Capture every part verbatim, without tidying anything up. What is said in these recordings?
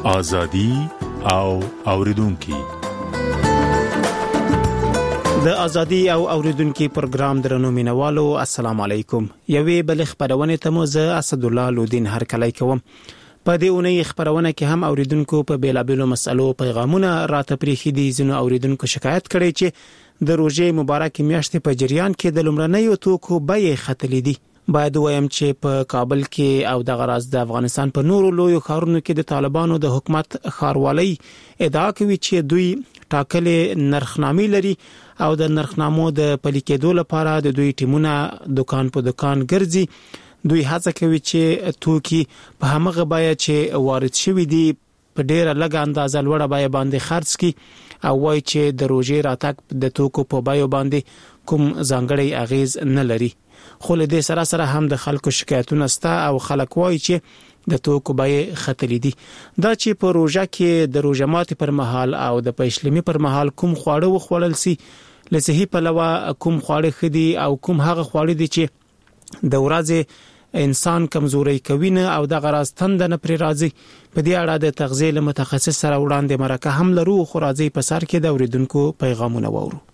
ازادي او اوریدونکو. د ازادي او اوریدونکو پروګرام درنو مینوالو السلام علیکم. یوې بل خبرونه ته مو زه اسد الله لودین هر کله کوم. په دې اونۍ خبرونه کې هم اوریدونکو په بیلابېلو مسلو پیغامونه راته پریخي دي. زنو اوریدونکو شکایت کړي چې د روزې مبارک میاشتې په جریان کې د لومړنیو توکو بیې ختلې دي. باید وایم چې په کابل کې او د غراز د افغانستان په نورو لویو ښارونو کې د طالبانو د حکومت ښاروالۍ ادعا کوي چې دوی ټاکلې نرخنامې لري او د نرخنامو د پلي کېدو لپاره د دوی ټیمونه دکان په دکان ګرځي. دوی هڅه کوي چې توکي په همغه بیه چې وارد شوی دي په ډیره لږه اندازه لوړه بیه باندې خرڅ کړي او وایي چې د روزې راتګ د توکو په بیه باندې کوم ځانګړی اغیز نه لري. خو له دې سره سره هم د خلکو شکایتونه ستا او خلک وایي چې د توکو بیې ختلې دي. دا چې په روزه کې د روزه ماتي پر مهال او د پښلمي پر مهال کوم خواړه وخوړل سي له صحي پلوه کوم خواړه خدي او کوم هغه خواړه دي چې د ورځې انسان کمزوري کوي نه او د غراز تند نه پر راځي. په دې اړه د تغذیه له متخصص سره وړاندې مرکه هم لرو. خو راځي په سر کې د اوریدونکو پیغامونه وورو.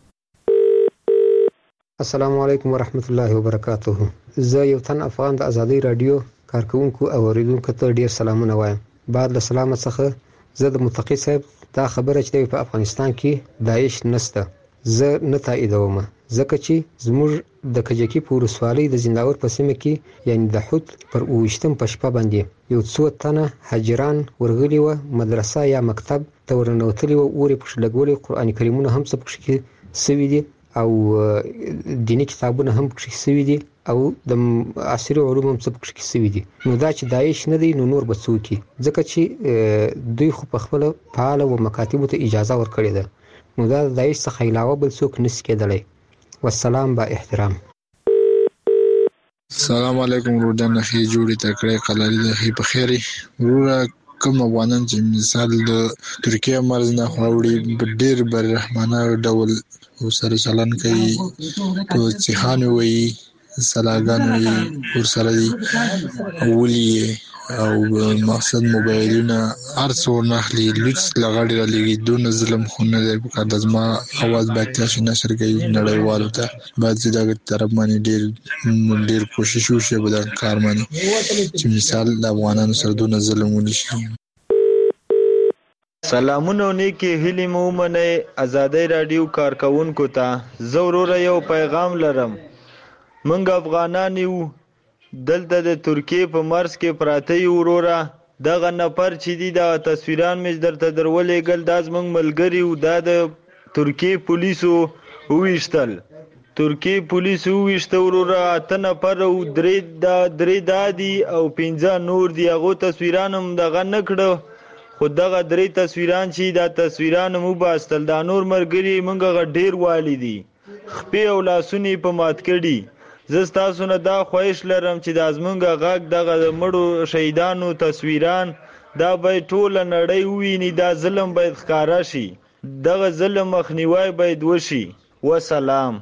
السلام علیکم ورحمت الله وبرکاته. زه یو تن افغان د ازادي رادیو کارکونکو او اوریدونکو ته ډیر سلامونه وایم. بعد له سلامت څخه زه د متقی صاحب دا خبره چې په افغانستان کې داعش نشته زه نه تاییدوم، ځکه چې زموږ د کجکی په ورسوالۍ د زنداور په سیمه کې یعنی د حوت پر اوشتم په شپه باندې یو څو تنه حاجران ورغلي و مدرسه یا مکتب ته ورنوتلي و اوري په شلګولي قران کریمونه هم څه پکې سوي دي او دینی کتابونه هم پکې سوي دي او د عصري علوم هم څه پکې سوي دي. نو دا چې داعش نه دی نو نور بڅوکي، ځکه چې دوی خو په خپل فعال او مکاتبو ته اجازه ورکړې ده. نو دا د داعش څخه علاوه بل څوک نس کېدلی. والسلام با احترام. السلام علیکم روزانه خې جوړې تکړه قلاري د خې په خیري ورو کوم افغانان چې مثال د ترکیه مرز نه خوړې ډېر بر رحمانه ډول سره چلن کوي په ځخان وي سلاګان وي ور سره دي ولي او مقصد موبایلونه ارڅو نخلي لوکس لغړی را لګي دون ظلم خونه دی په کار دزما اواز باید تاسو نشر کوي نړیوالو ته بعد دغه طرف باندې ډیر ډیر کوشش وشي په دا کار باندې چې مثال د افغانانو سره دون ظلم ونشي. سلامونه نیکی هیلی مومنه ازادي رادیو کارکونکو ته ضرور یو پیغام لرم. منګ افغانان یو دلته د ترکیه په مرز کې پراته یو وروره دغه نفر چې دی دا تصویران مې درته درولې ګل د زمنګ ملګری او د ترکیه پولیسو وښتل ترکیه پولیسو وښته وروره اته نفر او درې دا درې دادي او پنځه نور دی هغه تصویران هم دغه نکړه خو دغه درې تصویران چې دا تصویران مو باستل دا نور مرګري مونږه ډیر والی دي خپې او لاسونی په مات کړي. زه تاسو نه دا خواهش لرم چې د ازمنګ غاګ دغه مړو شهیدانو تصویران دا به ټول نړۍ وویني. دا ظلم باید ښکارا شي، دغه ظلم مخنیوي باید وشي. وسلام.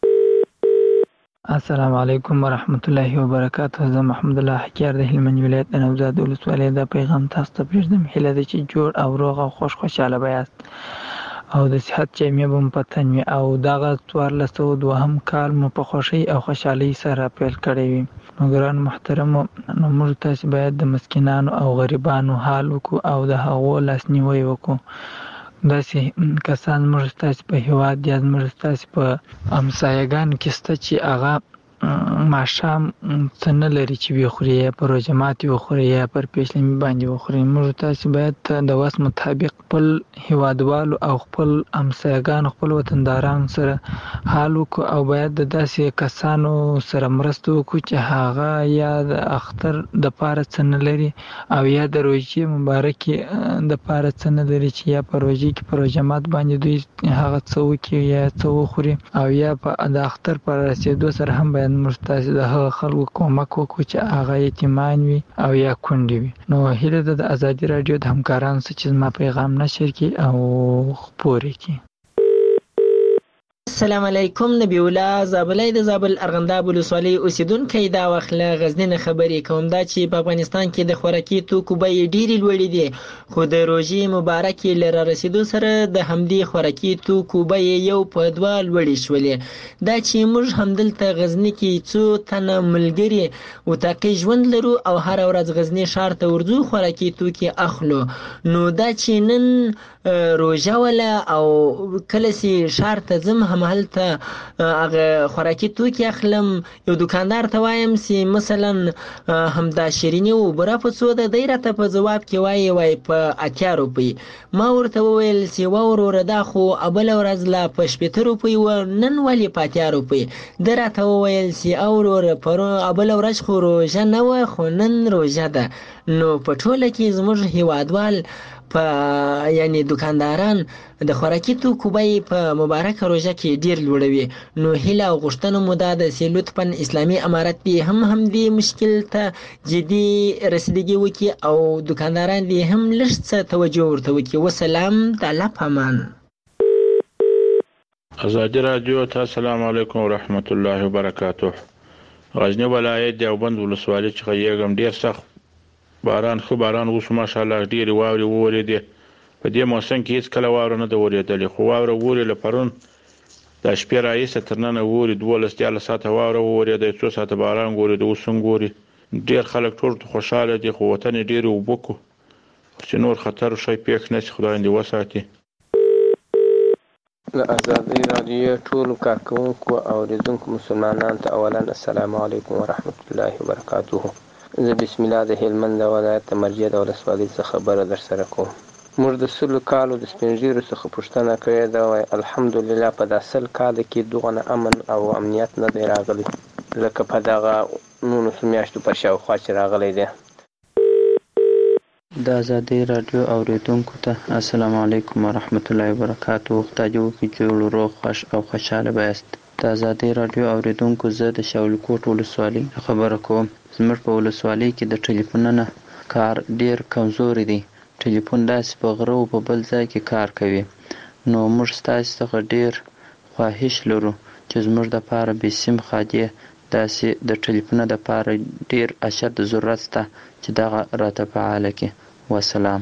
السلام علیکم ورحمت الله وبرکاته. زه محمد الله حکیار د هلمند ولایت د نوزاد ولسوالۍ د پیغام تاسو ته پرېږدم. هیله ده چې جوړ او روغ او خوش خوشاله بیاست او د صحت جامې به مو په تن وي او دغه څوارلس سوه دوهم کال مو په خوښۍ او خوشحالۍ سره پیل کړی وي. نو ګران محترمو نو موږ تاسې باید د مسکینانو او غریبانو حال وکړو او د هغو لاسنیوی وکړو. داسې کسان زموږ ستاسې په هېواد یا زموږ ستاسې په همسایګانو کې شته چې هغه ماښام څه نه لري چې وخوري یا په روژه ماتي وخوري یا پر پېشلمي باندې وخوري. موږ تاسې باید د وس مطابق خپل هېوادوالو او خپل همسایګانو خپل وطندارانو سره حال وکړو او باید د داسې کسانو سره مرسته وکړو چې هغه یا د اختر دپاره څه نه لري او یا د روژې مبارکې دپاره څه نه لري چې یا په روژې کې په روژه مات باندې دوی هغه څه وکړي یا څه وخوري او یا په د اختر په رسېدو سره هم باید موږ تاسې د هغه خلکو کومک وکړو چې هغه یتیمان وي او یا کونډې وي. نو هیله ده د ازادي راډیو د همکارانو څخه چې زما پیغام نشر کړي او خپور یې کړي. السلام علیکم. نبی الله زابلای د زابل ارغنداب ولسوالۍ اوسیدونکی دا وخت له غزني نه خبرې کوم. دا چې په افغانستان کې د خوراکي توکو بیې ډېرې لوړې دي، خو د روژې مبارکې له رارسېدو سره د همدې خوراکي توکو بیې یو په دوه لوړې شولې. دا چې موږ همدلته غزني کې څو تنه ملګري اتاقي ژوند لرو او هره ورځ غزني ښار ته ورځو خوراکي توکي اخلو، نو دا چې نن روژه وله او کله چې ښار ته ځم همهلته هغه خوراکي توکي اخلم، یو دکاندار ته وایم چې مثلا همدا شیریني او بوره په څو ده، دی راته په ځواب کې وایي وایي په اتیا روپۍ. ما ورته وویل چې وا وروره دا خو بله ورځ لا په شپېته روپۍ وه، نن ولې په اتیا روپۍ؟ ده راته وویل چې او وروره بله ورځ خو روژه نه وه خو نن روژه ده. نو په ټوله کې زموږ هیوادوال په یعنی دکانداران د خوراکي توکو بیې په مبارکه روژه کې ډېر لوړوي. نو هیله او غوښتنه مو دا ده چې لطفا اسلامي امارت دې هم همدې مشکل ته جدي رسیدګي وکړي او دکانداران دې هم لږ څه توجه ورته وکړي. وسلام، د الله په امان. ازادي راډیو ته السلام علیکم ورحمت الله وبرکاته. غزنی ولایت دیوبند ولسوالۍ څخه یېږم. ډېر سخت باران خو باران اوس ماشاءالله ډېرې واورې وورېدې. په دې موسم کې هېڅ کله واوره نه ده ورېدلې، خو واوره وورې له پرون د شپې راهیسې تر ننه وورې دولس دیارلس ساعته واوره وورېده، څو ساعته باران ورېده، اوس هم ورې. ډېر خلک ټول خوشحاله دي، خو وطن یې ډېرې اوبه کړو چې نور خطر شی پېښ نه شي، خدای دې وساتي. له ازادۍ راډیو ټولو کارکوونکو او اورېدونکو مسلمانانو ته اولا السلام علیکم ورحمت الله وبرکاته. زه بسم الله د هلمند ولایت د مرجع د ولسوالۍ څخه خبره در سره کوم. موږ د سلو کالو د سپین ږیرو څخه پوښتنه کړې ده، وایي الحمدلله په دا سل کاله کې دغونه امن او امنیت نه دی راغلی لکه په دغه نولسو میاشتو په شاوخوا چې راغلی دی. د ازادۍ راډیو اورېدونکو ته السلام علیکم ورحمت الله وبرکاته. خدای دې وکړي چې روغ خوښ او خوشحاله بایاست. د ازادۍ راډیو اورېدونکو زه د شاولکوټ ولسوالۍ خبره کوم. زموږ په ولسوالۍ کې د ټلیفونونو کار ډېر کمزوری دی. ټلیفون داسې په غره او په بل ځای کې کار کوي. نو موږ ستاسې څخه ډېر خواهش لرو چې زموږ دپاره بې سیم خادي داسې د ټلیفونه دپاره ډېر اشد ضرورت شته چې دغه راته فعاله کړي. وسلام.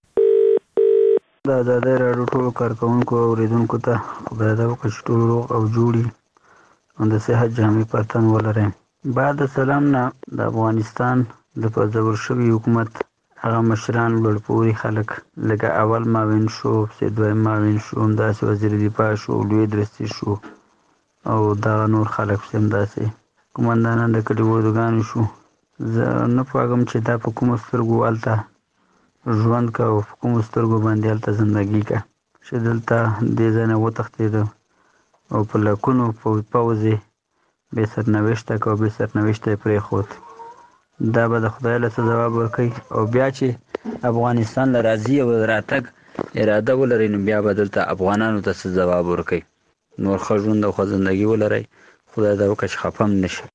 د ازادۍ راډیو ټولو کارکوونکو او اورېدونکو ته خدای دې وکړي چې ټول روغ او جوړ وي او د صحت جامې په تن ولرئ. بعد سلام نه د افغانستان د په زور شوي حکومت هغه مشران لوړپوړي خلک لکه اول معاون شو، پسې دویم معاون شو، همداسې وزیر دفاع شو، لوی درستي شو او دغه نور خلک پسې همداسې قومندانان د کلي اردوګانو شو. زه نه پوهېږم چې دا په کومو سترګو هلته ژوند که او په کومو سترګو باندې هلته زندګي که چې دلته دې ځای نه وتښتېده او په لکونو پوځ یې بې سرنوشته که او بې سرنوشته یې پرېښود. دا به د خدای له څه ځواب ورکوي او بیا چې افغانستان له راځي او راتګ اراده ولرئ نو بیا به دلته افغانانو ته څه ځواب ورکوي. نور ښه ژوند او ښه زندګي ولرئ. خدای دې وکړي چې خفه هم نه شي.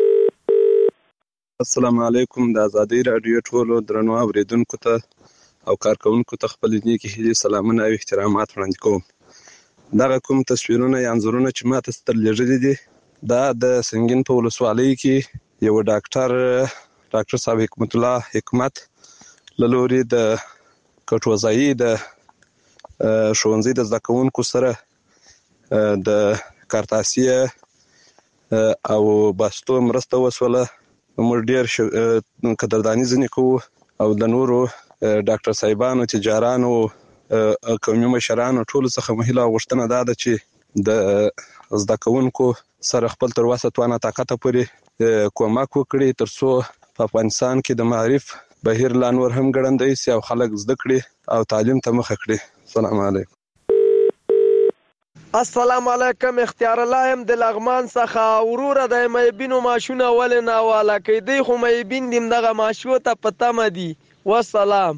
السلام علیکم. د ازادۍ راډیو ټولو درنو اورېدونکو ته او کارکوونکو ته خپلې نیکې هیلې، سلامونه او احترامات وړاندې کوم. دغه کوم تصویرونه یا انځورونه چې ما ته درلېږلي دي دا د سنګین په ولسوالۍ کې یو ډاکټر ډاکټر صاحب حکمت الله حکمت له لوري د کټوځایي د ښوونځي د زده کوونکو سره د کارتاسیه او بستو مرسته وسوله. موږ ډېر قدرداني ځینې کوو او د نورو ډاکټر صاحبانو، تجارانو، قومي مشرانو ټولو څخه مو هیله او غوښتنه دا ده چې د زده کوونکو سره خپل تر وسه توانه طاقته پورې کومک وکړي تر څو په افغانستان کې د معرف بهیر لا نور هم ګړندی سي او خلک زده کړي او تعلیم ته مخه کړي. السلام علیکم. السلام علیکم. اختیار الله يم د لغمان څخه. وروره د میبینو ماشونه ولې ناواله کوي؟ دی خو میبین دیم دغه ماشو ته په تمه دي. والسلام.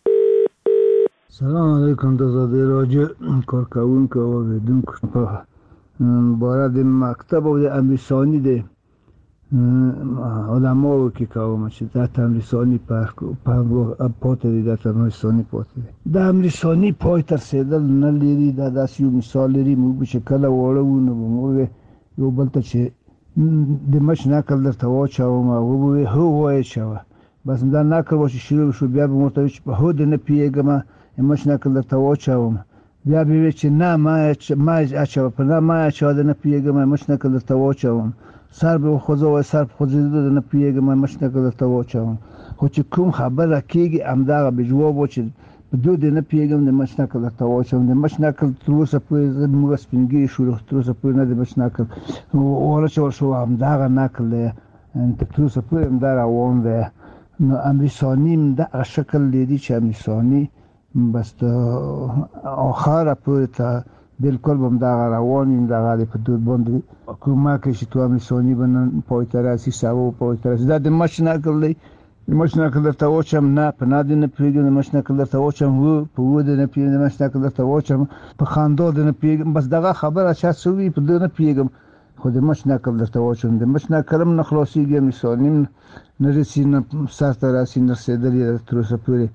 سلام علیکم. د ازادۍ راډیو کارکوونکو او اورېدونکو په باره د مکتب او د امیرساني د علماو کې کوم چې دا تمرسانی په پاتې دي، دا تمرسانی پاتې دي. دا تمرسانی پای تر رسیدل نه لري. دا داسې یو مثال لري، موږ چې کله واړه وو نو موږ یو بل ته چې د مچ نکل درته واچوم او ووایي هو وایه چوه، بس دا نکل و چې شروع شو بیا به مو ورته وایي چې په هو دې نه پوهېږم مچ نکل درته واچوم، بیا به وایي چې نه ما اچوه، په نه ما اچوه د نه پوهېږم مچ نکل درته واچوم، سر به وخوځوه سر په خوځېدو د نه پوهېږم مچ نکل درته واچوم. خو چې کوم خبره کېږي همدغه به جواب و چې په دو دې نه پوهېږم د مچ نکل درته واچوم. د مچ نکل تر اوسه پورې موږ سپین ږیري شولو، تر اوسه پورې نه د مچ نکل واچول شو، همدغه نکل دی تر اوسه پورې همدا روان دی. نو امریساني همدغه شکل لري چې امریساني بس د آخره پورې ته بالکل به همدغه روان وي، همدغه دی په دود باندې کومک کوي چې تو امریساني به نن پای ته راسي، سبا پای ته راسي. دا د مچ نکل دی. د مچ نکل درته واچم، نه په نه دې نه پوهېږم د مچ نکل درته واچم، و په و دې نه پوهېږم د مچ نکل درته واچم، په خندا دې نه پوهېږم، بس دغه خبره چا څه وي په دې نه پوهېږم، خو د مچ نکل درته واچم. د مچ نکل هم نه خلاصېږي، امریساني هم نه رسي، نه سر ته راسي، نه رسېدلي ده تر اوسه پورې.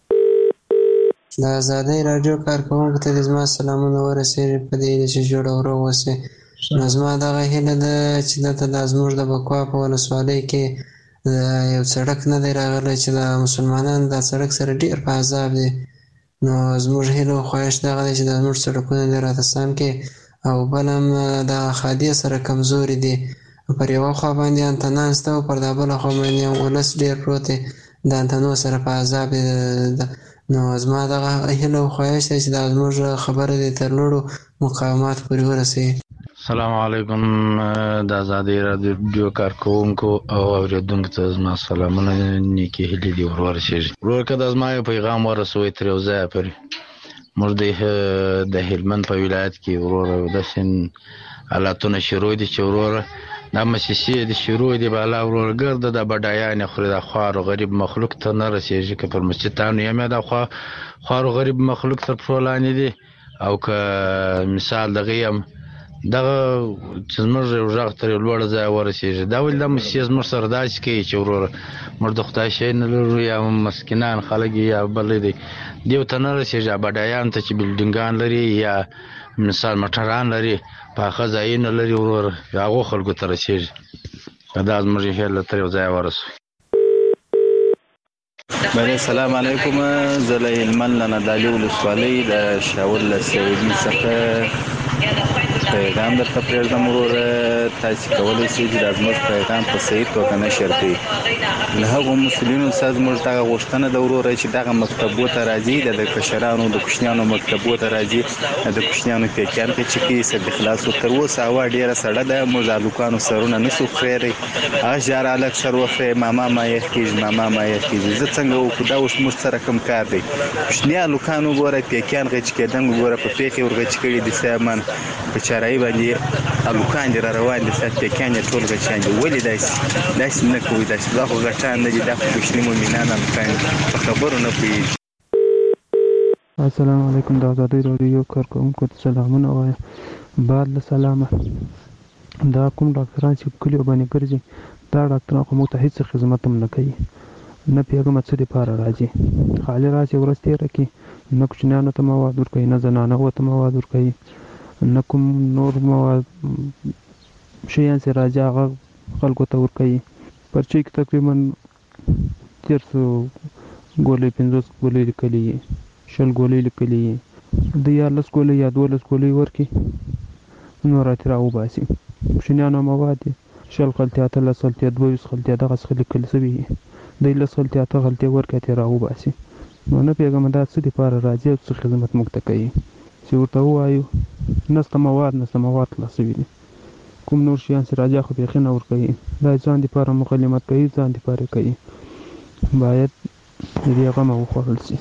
د ازادۍ راډیو کارکوونکو ته دې زما سلامونه ورسېږي، په دې چې جوړ او روغ اوسئ. نو زما دغه هیله ده چې دلته دا زموږ د بکوا په ولسوالۍ کې یو سړک نه دی راغلی چې د مسلمانانو دا سړک سره ډېر په عذاب دی. نو زموږ هیله او خواهش دغه دی چې دا زموږ سړکونه دې راته سم کړي، او بل هم د خادیې سره کمزوري دي. پر یوه خوا باندې انتنان شته او پر دا بله خوا باندې هم ولس ډېر پروت دی، د انتنو سره په عذاب دی. نو زما دغه هیله او خواهش دی چې دا زموږ خبره دې تر لوړو مقامات پورې ورسوي. السلام علیکم د ازادۍ راډیو کارکوونکو او اورېدونکو ته زما سلامونه، نیکې هیلې دې ور ورسېږي. ورور که دا زما یو پیغام ورسوئ تر یو ځایه پورې. موږ د هلمند په ولایت کې وروره داسې حالاتونه شروع دي چې وروره دا مسیسې دي شروع دي بالا وروره ګرده دا بډایانې خوري، دا خوار و غریب مخلوق ته نه رسېږي. که پر مسجدانو یم یا دا خوار و غریب مخلوق تر پښو لاندې دي، او که مثال دغه یم دغه چې زموږ یو غږ تر یو لوړ ځای ورسېږي. دا ولې دا مسیح زموږ سره داسې کوي چې وروره موږ د خدای شی نه لرو، یا مسکینان خلک یا بل دی دیو ته نه رسېږي. بډایانو ته چې بلډینګان لري یا مثال موټران لري، پاخه ځایونه لري، وروره هغو خلکو ته رسېږي. دا زموږ هیله تر یو ځای ورسوي. بله السلام علیکم، زه له هلمند له نادعلي ولسوالۍ د شاول له سعودي څخه پیغام درته پرېږدم. وروره تاسې کولی شئ چې دا زموږ پیغام په صحیح توګه نشر کړئ. له هغو مسؤلینو څخه زموږ دغه غوښتنه ده وروره چې دغه مکتبو ته راځي، د کشرانو د کوچنیانو مکتبو ته راځي، د کوچنیانو پیکیان قچکي سد خلاصو. تر اوسه هوا ډېره سړه ده، موږ د هلکانو سرونه نشو خریدی. هغه ژار هلک سر وخورې ماما ما یخ کېږي، ماما ما یخ کېږي. زه څنګه وکړو؟ دا اوس موږ سره کوم کار دی؟ کوچني هلکان وګوره پیکیان غچ کېدنګ وګوره په پیښې ورغچ کړي دي سامان په چارایي باندې هلکان دي را روان دي، ستا پیکیان یې ټول غچیان دي. ولې داسې داسې نه کوئ؟ داسې دا خو غټان نه دي، دا خو کوچني مؤمنان هلکان دي، په خبرو نه پوهېږي. السلام علیکم، د ازادۍ راډیو کارکوونکو ته سلامونه وایم. بعد له سلامه دا کوم ډاکټران چې په کلیو باندې ګرځي، دا ډاکټران خو موږ ته هېڅ خدمت هم نه کوي، نه پوهېږم څه دپاره راځي. خالي راسي ورځ تېره کړي، نه کوچنیانو ته مواد ورکوي، نه زنانو ته مواد ورکوي، نه کوم نور مواد شیان چې راځي هغه خلکو ته ورکوي. پرچې کې تقریبا تېر څو ګولۍ پنځوس ګولۍ لیکلي وي، شل ګولۍ لیکلي وي، د یارلس ګولۍ یا دولس ګولۍ ورکړي، نو راتې راوباسي. کوچنیانو مواد دي شل غلطۍ، اتلس غلطۍ، دوه ویشت غلطۍ دغه څخه لیکل شوي وي، دی لس غلطۍ اته غلطۍ ورکړي ترې راوباسي. نو نه پوهېږم دا څه دپاره راځي او څه خدمت موږ ته کوي چې ورته ووایو نسته مواد نسته مواد خلاص شوي دي. کوم نور شیان چې راځي خو بیخي نه ورکوي، دا ځان دپاره مکلمت کوي، ځان دپاره کوي. باید د دې غمه وخوړل شي.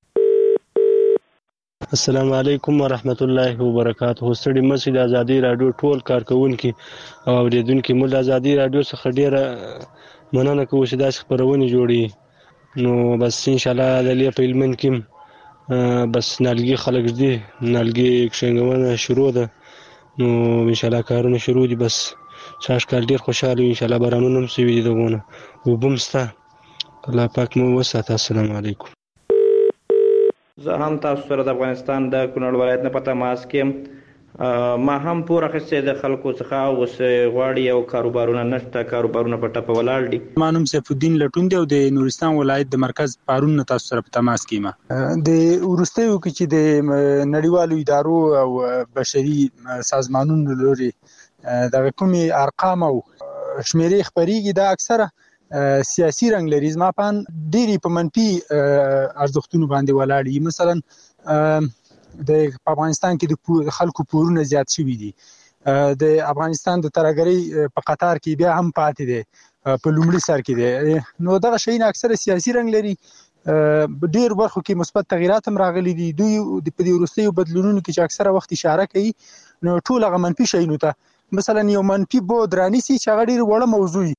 السلام علیکم ورحمت الله وبرکاته. ستړي مه شئ، د ازادۍ راډیو ټول کارکوونکي او اورېدونکي موږ د ازادۍ راډیو څخه ډېره مننه کوو چې داسې خپرونې جوړوي. نو بس انشاءالله د دې په هلمند کې بس نالګي خلک دي، نالګي کښېنګونه شروع ده، نو انشاءالله کارونه شروع دي. بس څاښ کال ډېر خوشحاله یو انشاءالله بارانونه هم سوي دي دغونه اوبه هم شته الله پاک مو وساته. السلام علیکم. زه هم تاسو سره د افغانستان د کونړ ولایت نه په تماس کې ما هم پور اخیستی د خلکو څخه اوس غواړي او کاروبارونه نشته کاروبارونه په ټپه ولاړ دي. ما نوم سیف الدین لټون دی او د نورستان ولایت د مرکز پارون نه تاسو سره په تماس کې یم. د وروستیو کې چې د نړیوالو ادارو او بشري سازمانونو لوري دغه کومې ارقام او شمیرې خپریږي دا اکثره سیاسي رنګ لري. زما په ډېری په منفي ارزښتونو باندې ولاړ دي. مثلا د افغانستان کې د خلکو پورونه زیات شوي دي. د افغانستان د ترهګرۍ په قطار کې بیا هم پاتې دی په لومړي سر کې دی. نو دغه شیونه اکثره سیاسي رنګ لري. ډېر برخو کې مثبت تغیرات هم راغلي دي. دوی په دې وروستیو بدلونونو کې چې اکثره وخت اشاره کوي نو ټول هغه منفي شیونو ته مثلا یو منفي بود رانیسي چې هغه ډېر وړه موضوع وي.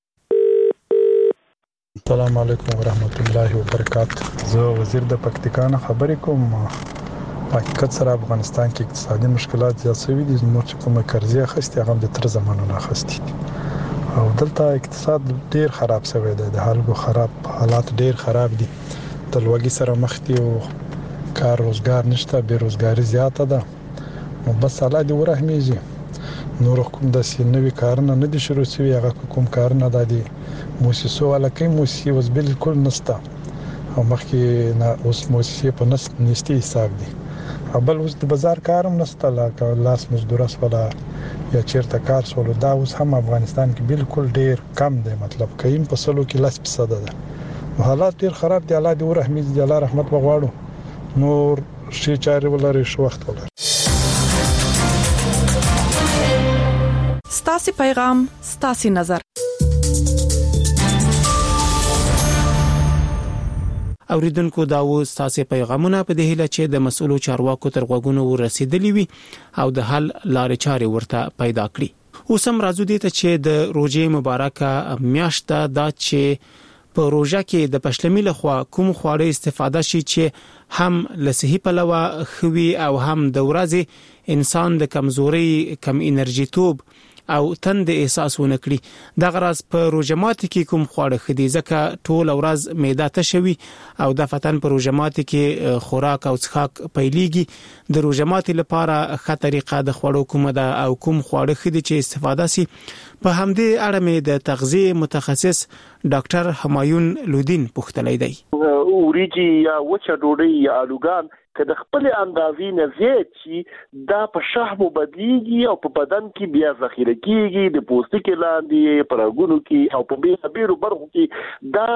السلام علیکم ورحمت الله وبرکاته. زه وزیر د پکتیکا نه خبرې کوم. حقیقت سره افغانستان کې اقتصادي مشکلات زیات شوي دي. زموږ چې کومه قرضې اخیستې هغه د تر زمانو نه اخیستې دي او دلته اقتصاد ډېر خراب شوی دی. د خلکو خراب حالات ډېر خراب دي. د لوږې سره مخ دي او کار روزګار نشته. بېروزګاري زیاته ده. نو بس الله دې ورحمېږي. نور کوم داسې نوي کارونه نه دي شروع شوي. هغه کوم کارونه دا دي موسسو والا کوي موسسې اوس بالکل نشته او مخکې اوس موسسې په نستي حساب دي. بل اوس د بازار کار هم نشته لکه لاس مزدوره سوله یا چیرته کار سوله. دا اوس هم افغانستان کې بالکل ډېر کم دی. مطلب کیم په سلو کې لس فیصده ده. حالات ډېر خراب دي. الله دې ورحمېږي. الله رحمت وغواړو. نور ښې چارې ولري ښه وخت ولري. ستاسو پیغام ستاسو نظر. اوریدونکو دا و ستاسو پیغامونه په دې هیله چې د مسؤلو چارواکو تر غوږونو ورسېدلی وي او د حل لارې چارې ورته پیدا کړي. اوس هم راځو دې ته چې د روژې مبارکه میاشت دا چې په روژه کې د پښلمي لخوا کوم خواړه استفاده شي چې هم له صحي پلوه خوي او هم د ورځې انسان د کمزوري کم انرژي توب او تند احساس ونکړي. د غرض په روزمات کې کوم خواړه خدي ځکه ټول ورځ معده تشوي او د فتن په روزمات کې خوراک او څښاک پیليږي. د روزمات لپاره ښه طریقه د خوړو کومه ده او کوم خواړه خدي چې استفاده سي په همدې اړه مې د تغذیه متخصص ډاکټر همایون لودین پوښتلی دی. وریجی یا وچه ډوډۍ یا الوګان که د خپل اندازې نه زیات شي دا په شحم بدلیږي او په بدن کې بیا ذخیره کیږي. د پوستکي لاندې په رګونو کې او په بیلابیلو برخو کې دا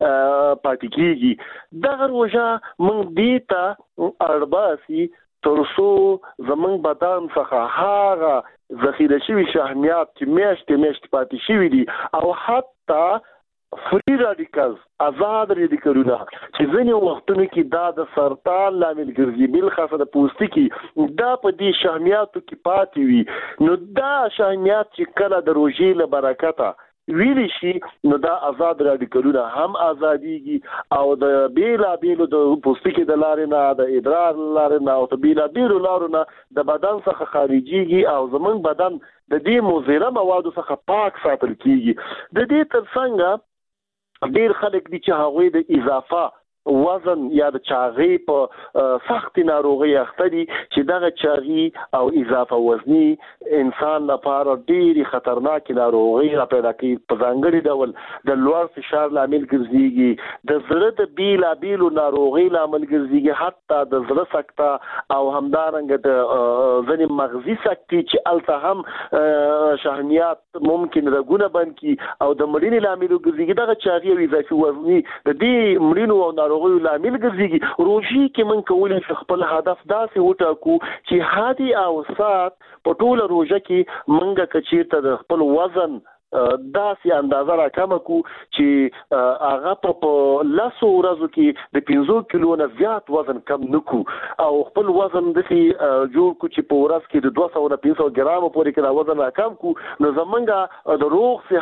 پاتې کیږي. دغه روژه موږ دې ته اړباسي ترڅو زمونږ بدن څخه هغه ذخیره شوي شحمیات چې میاشتې میاشتې پاتې شوي دي او حتی فری رادیکالز آزاد رادیکالونه چې ځینې وختونو کې دا د سرطان لامل ګرځي بالخاصه د پوستکي دا په دې شحمیاتو کې پاتې وي. نو دا شحمیات چې کله د روژې له برکته ویلی شي نو دا آزاد رادیکالونه هم آزادیږي او د بیلا بیلو د پوستکي د لارې نه د ادرار لارې نه او د بیلا بیلو لارو نه د بدن څخه خارجيږي او زمونږ بدن د دې مضره موادو څخه پاک ساتل کیږي. د دې ترڅنګ ډیر خلک دي چې هغوی د اضافه وزن یا د چاغي په سخت ناروغي اخته دي چې دغه چاغي او اضافه وزني انسان لپاره ډیری خطرناک ناروغي را پیدا کوي. په ځانګړي ډول د لوړ فشار لامل ګرځيږي. د زړه د بیلا بیلو ناروغي لامل ګرځيږي. حتی د زړه سکته او همدارنګه د ځنې مغزي سکتې چې الته هم شحمیات ممکن رګونه بند کی او د مړینې لامل ګرځيږي. دغه چاغي او اضافي وزني د دې مړینو او ناروغیو لامل ګرځيږي. روژې کې من کولی شو خپل هدف داسې وټاکو چې هادي او سات په ټوله روژه کې منګه کچیرته د خپل وزن داسې اندازه را کم کو چې هغه په لاسو ورځو کې د پنځه کیلو نه زیات وزن کم نکو او خپل وزن د سي جوړ کو چې په ورځ کې د دوه سوه نه پنځه سوه ګرام پورې کې دا وزن را کم کو. نو زمونږه د روغ صحت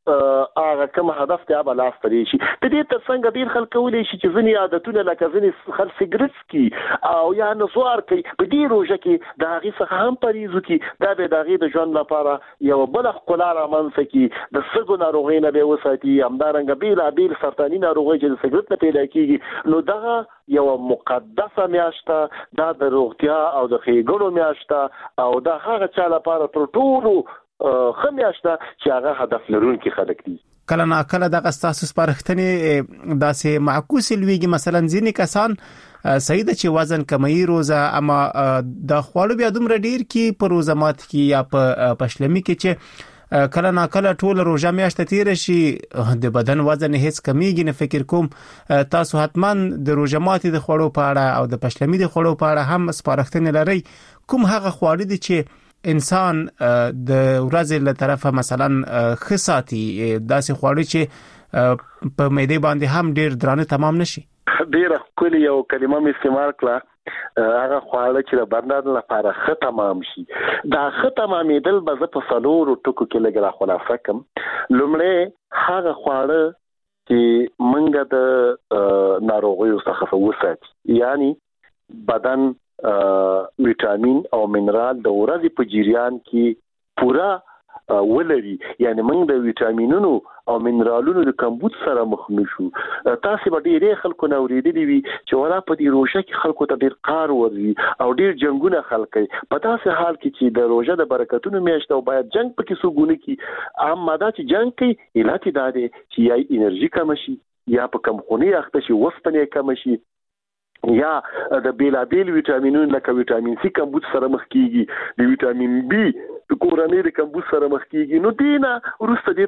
هغه کوم هدف ته به لاس ترې شي. د دې ترڅنګ ډېر خلک کولی شي چې ځینې عادتونه لکه ځینې خلک سګرټ څکي او یا نسوار کوي په دې روژه کې د هغې څخه هم پرهیز وکړي. دا به د هغې د ژوند لپاره یوه بله ښکلا رامنځته کړي، د سږو ناروغۍ نه به یې وساتي، همدارنګه بېلابېل سرطاني ناروغۍ چې د سګرټ نه پیدا کېږي. نو دغه یوه مقدسه میاشته دا د روغتیا او د ښېګڼو میاشته او دا هغه چا لپاره تر ټولو ښه میاشته چې هغه هدف لرونکي خلک دي. کله ناکله دغه ستاسو سپارښتنې داسې معکوسې لویږي، مثلا ځینې کسان صحیح ده چې وزن کموي روزه، اما د خواړو بیا دومره ډیر کې په روزه مات کې یا په پشلمي کې چې کله ناکله ټول روزه میاشته تیر شي د بدن وزن هیڅ کمیږي نه. فکر کوم تاسو حتما د روزه ماتي د خواړو په اړه او د پشلمي د خواړو په اړه هم سپارښتنې لري. کوم هغه خواړه دي چې انسان د ورځې له طرفه مثلا ښه ساتي، داسې خواړه چې په معدې باندې هم ډیر درانه تمام نشي؟ ډیره ښکلې یو کلمه مې استعمال کړه، هغه خواړه چې د بدن لپاره ښه تمام شي. دا ښه تمامېدل به زه په څلورو ټکو کې لږ راخلاصه کړم. لومړی هغه خواړه چې موږ د ناروغیو څخه وساتي، یعنی بدن ویټامین او منرال د ورځې په جریان کې پوره ولري، یعنی موږ د ویټامینونو او منرالونو د کمبود سره مخ نشو. تاسو به ډېرې خلکو نه اورېدلي وي چې ولا په دې روژه کې خلکو ته ډېر قهر ورځي او ډېر جنګونه خلک کوي. په داسې حال کې چې د روژه د برکتونو میاشت او باید جنګ پکې څوک ونه کړي، اما دا چې جنګ کوي علت یې دا دی چې یا انرژي کمه شي، یا په کمخوني اخته شي، وسپنې کمه شي، یا د بیلابیل ویټامینونو لکه ویټامین سی کمبود سره مخ کیږي، د ویټامین بی د کورنۍ د کمبود سره مخ کیږي. نو دینا وروسته دې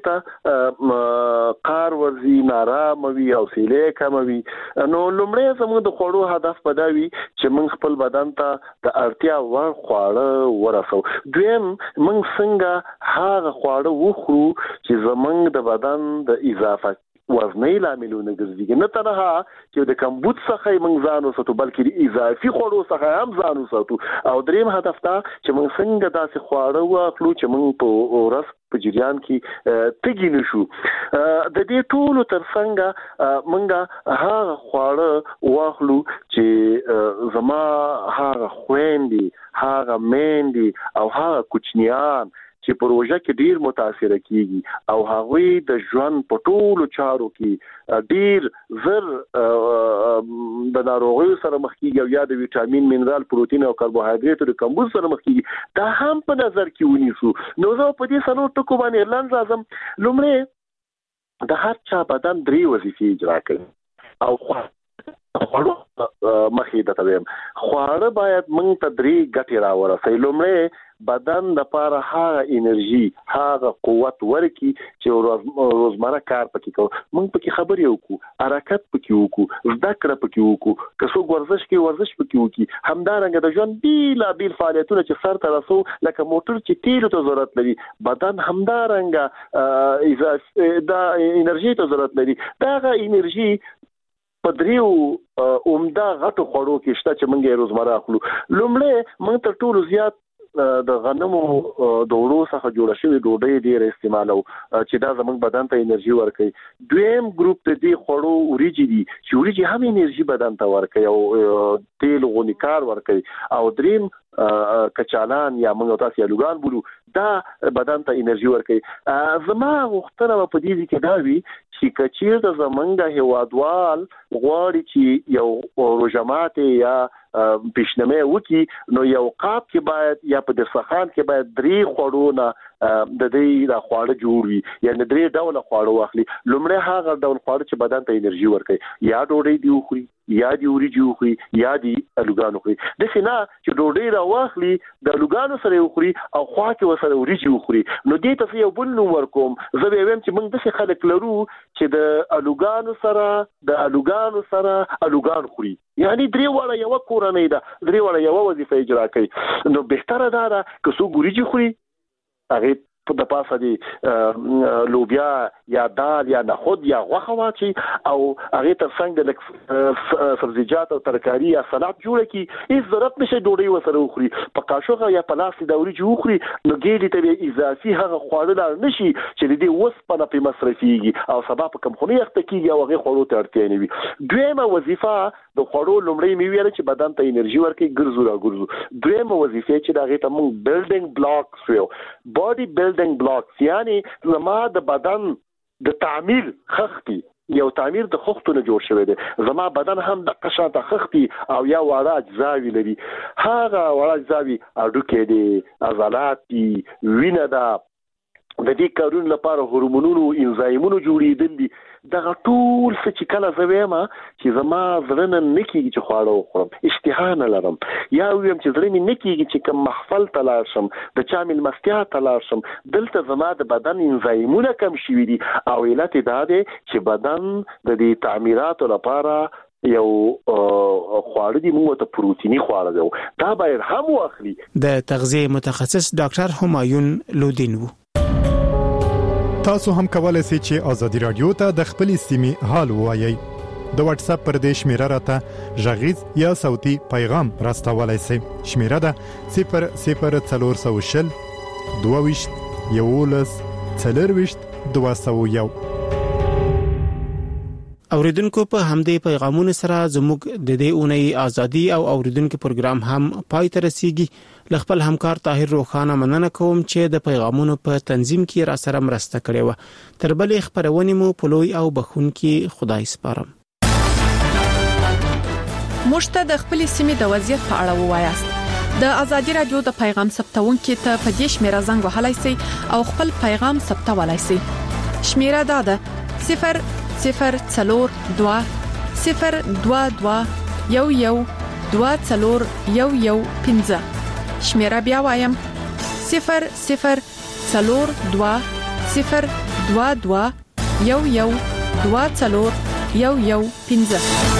ته قار ورځي، نارامه وي، حوصلې کمه وي. نو لومړی زموږ د خوړو هدف به دا وي چې موږ خپل بدن ته د اړتیا وړ خواړه ورسو. دویم، موږ څنګه هغه خواړه وخورو چې زموږ د بدن د اضافه وزنۍ لاملونه ګرځي، نه تنها چې د کمبود څخه موږ ځان وساتو بلکې د اضافي خوړو څخه هم ځان وساتو. او دریم هدف دا چې موږ څنګه داسې خواړه واخلو چې موږ په ورځ په جریان کې تږي نشو. د دې ټولو ترڅنګ موږ هغه خواړه واخلو چې زما هغه خويندې، هغه میندې او هغه کوچنیان چې په روژه کې ډیر متاثره کیږي او هغوی د ژوند په ټولو چارو کې ډیر زر د ناروغیو سره مخ کیږي او یا د ویټامین، منرال، پروتین او کاربوهایډریټو د کمبود سره مخ کیږي، دا هم په نظر کې ونیسو. نو زه په دې څلور ټکو باندې اعلان راځم. لومړی د هر چا بدن درې وظیفې اجرا کوي او خواړه مخې ته وایم خواړه باید موږ ته درې ګټې راورسوي. لومړی بدن لپاره هغه انرژي، هغه قوت ورکړي چې روزمره کار پکې کوو، موږ پکې خبرې وکړو، حرکت پکې وکړو، زده کړه پکې وکړو، که څوک ورزش کوي ورزش پکې وکړي. همدارنګه د ژوند بیلابیل فعالیتونه چې سر ته رسو لکه موټر چې تیلو ته ضرورت لري، بدن همدارنګه دا انرژي ته ضرورت لري. دا هغه انرژي په دریو عمده غټو خوړو کې شته چې موږ یې روزمره اخلو. لومړی موږ تر ټولو زیات د غنمو د وړو څخه جوړه شوې ډوډۍ ډېره استعمالو چې دا زموږ بدن ته انرژي ورکوي. دویم ګروپ د دې خوړو وریجې دي چې وریجې هم انرژي بدن ته ورکوي او تیل غوني کار ورکوي. او دریم کچالان یا موږ تاسو یې لوګان بولو، دا بدن ته انرژي ورکوي. زما غوښتنه په دې کې دا وي چې کچیر د زمونږ هیوادوال غواړي چې یو روژه ماتي یا پیشنمه وکي، نو یو قاب کې باید یا په دسترخوان کې باید درې خوړونه د دې د خواړه جوړ وي، یعنی درې ډول خواړه واخلي. لومړی هغه ډول خواړه چې بدن ته انرژي ورکوي، یا ډوډۍ دی وخوري، یا دی وریجې وخوري، یا دی الوګان وخوري. داسې نه چې ډوډۍ را واخلي د الوګانو سره وخوري او خوا کې ورسره وریجې وخوري. نو دې ته یو بل نوم ورکوم، زه به وایم چې موږ داسې خلک لرو چې د الوګانو سره د الوګانو سره الوګان خوري، یعنی درې واړه یو کورنۍ ده، درې واړه یو وظیفه اجرا کوي. نو بهتره ده که څوک وریجې خوري هغه په د پاسه دي لوبیا یا دال یا نخود یا غوښه واچي او هغه تر څنګ د سبزیجات او ترکاری یا سلاد جوړ کی هیڅ ضرورت نشي ډوډۍ وسره وخوري په قاشوغه یا په لاس د اوري جوړي نو ګېلې ته اضافي هغه خواړه نشي چې دې وسپنه په مصرفيږي او سبب کوم خوني وخت کېږي او هغه خوړو ته اړتیا نه وي. دویمه وظیفه د خوړو لومړی می ویل چې بدن ته انرژي ورکړي ګرځو را ګرځو. دویمه وظیفه چې دا غي ته موږ بلډینګ بلاکس ویو باډي بلډینګ بلاکس یعنی زما د بدن د تعمیر خختي یو تعمیر د خختونه جوړ شوی دی. زما بدن هم د قشاته خختي او یا وړه اجزاوی لري. هغه وړه اجزاوی اډوکې دي عضلات دي وینه ده د دې کارونو لپاره هورمونونو انزایمونو جوړېدل دي. دا ټول څه چې کله زویما چې زما زړه نه کیږي چې خواړه وخورم اشتها نه لرم یا ویم چې زړه مې نه کیږي چې کوم محفل ته لاړ شم د چا مېلمستیا ته لاړ شم دلته زما د بدن انزایمونه کم شوي دي او علت دا دی چې بدن د دې تعمیراتو لپاره یو خواړه دي موږ ته پروتینی خواړه دی دا باید هم واخلي. د تغذیه متخصص ډاکټر همایون لودین وو. تاسو هم کولای شئ چې آزادي رادیو ته د خپل سیمې حال ووایي. د واتس اپ پر دې شمیره راته ژغیز یا صوتي پیغام راستولای شئ. شمیره ده صفر صفر څلور سوه شل دوه ویشت یولس څلور ویشت دوه سوه یو. اوریدونکو په همدې پیغامونو سره زموږ د دې اونۍ ازادي او اوریدونکو پروګرام هم پای ته رسیږي. لخپل همکار طاهر روخانه مننه کوم چې د پیغامونو په تنظیم کې را سره مرسته کړې و. تر بلې خبرونه مو په لوی او بخونکي خدای سپارم. مشته د خپل سیمې د وضعیت په اړه ووایاست. د ازادي رادیو د پیغام ثبتونکو ته په دې شمیره زنګ وهلای شئ او خپل پیغام ثبتولای شئ. شمیره دا ده صفر صفر څلور دوه صفر دوه دوه یو یو دوه څلور یو یو پنځه. شمیره بیا وایم صفر صفر څلور دوه صفر دوه دوه یو یو دوه څلور یو یو پنځه.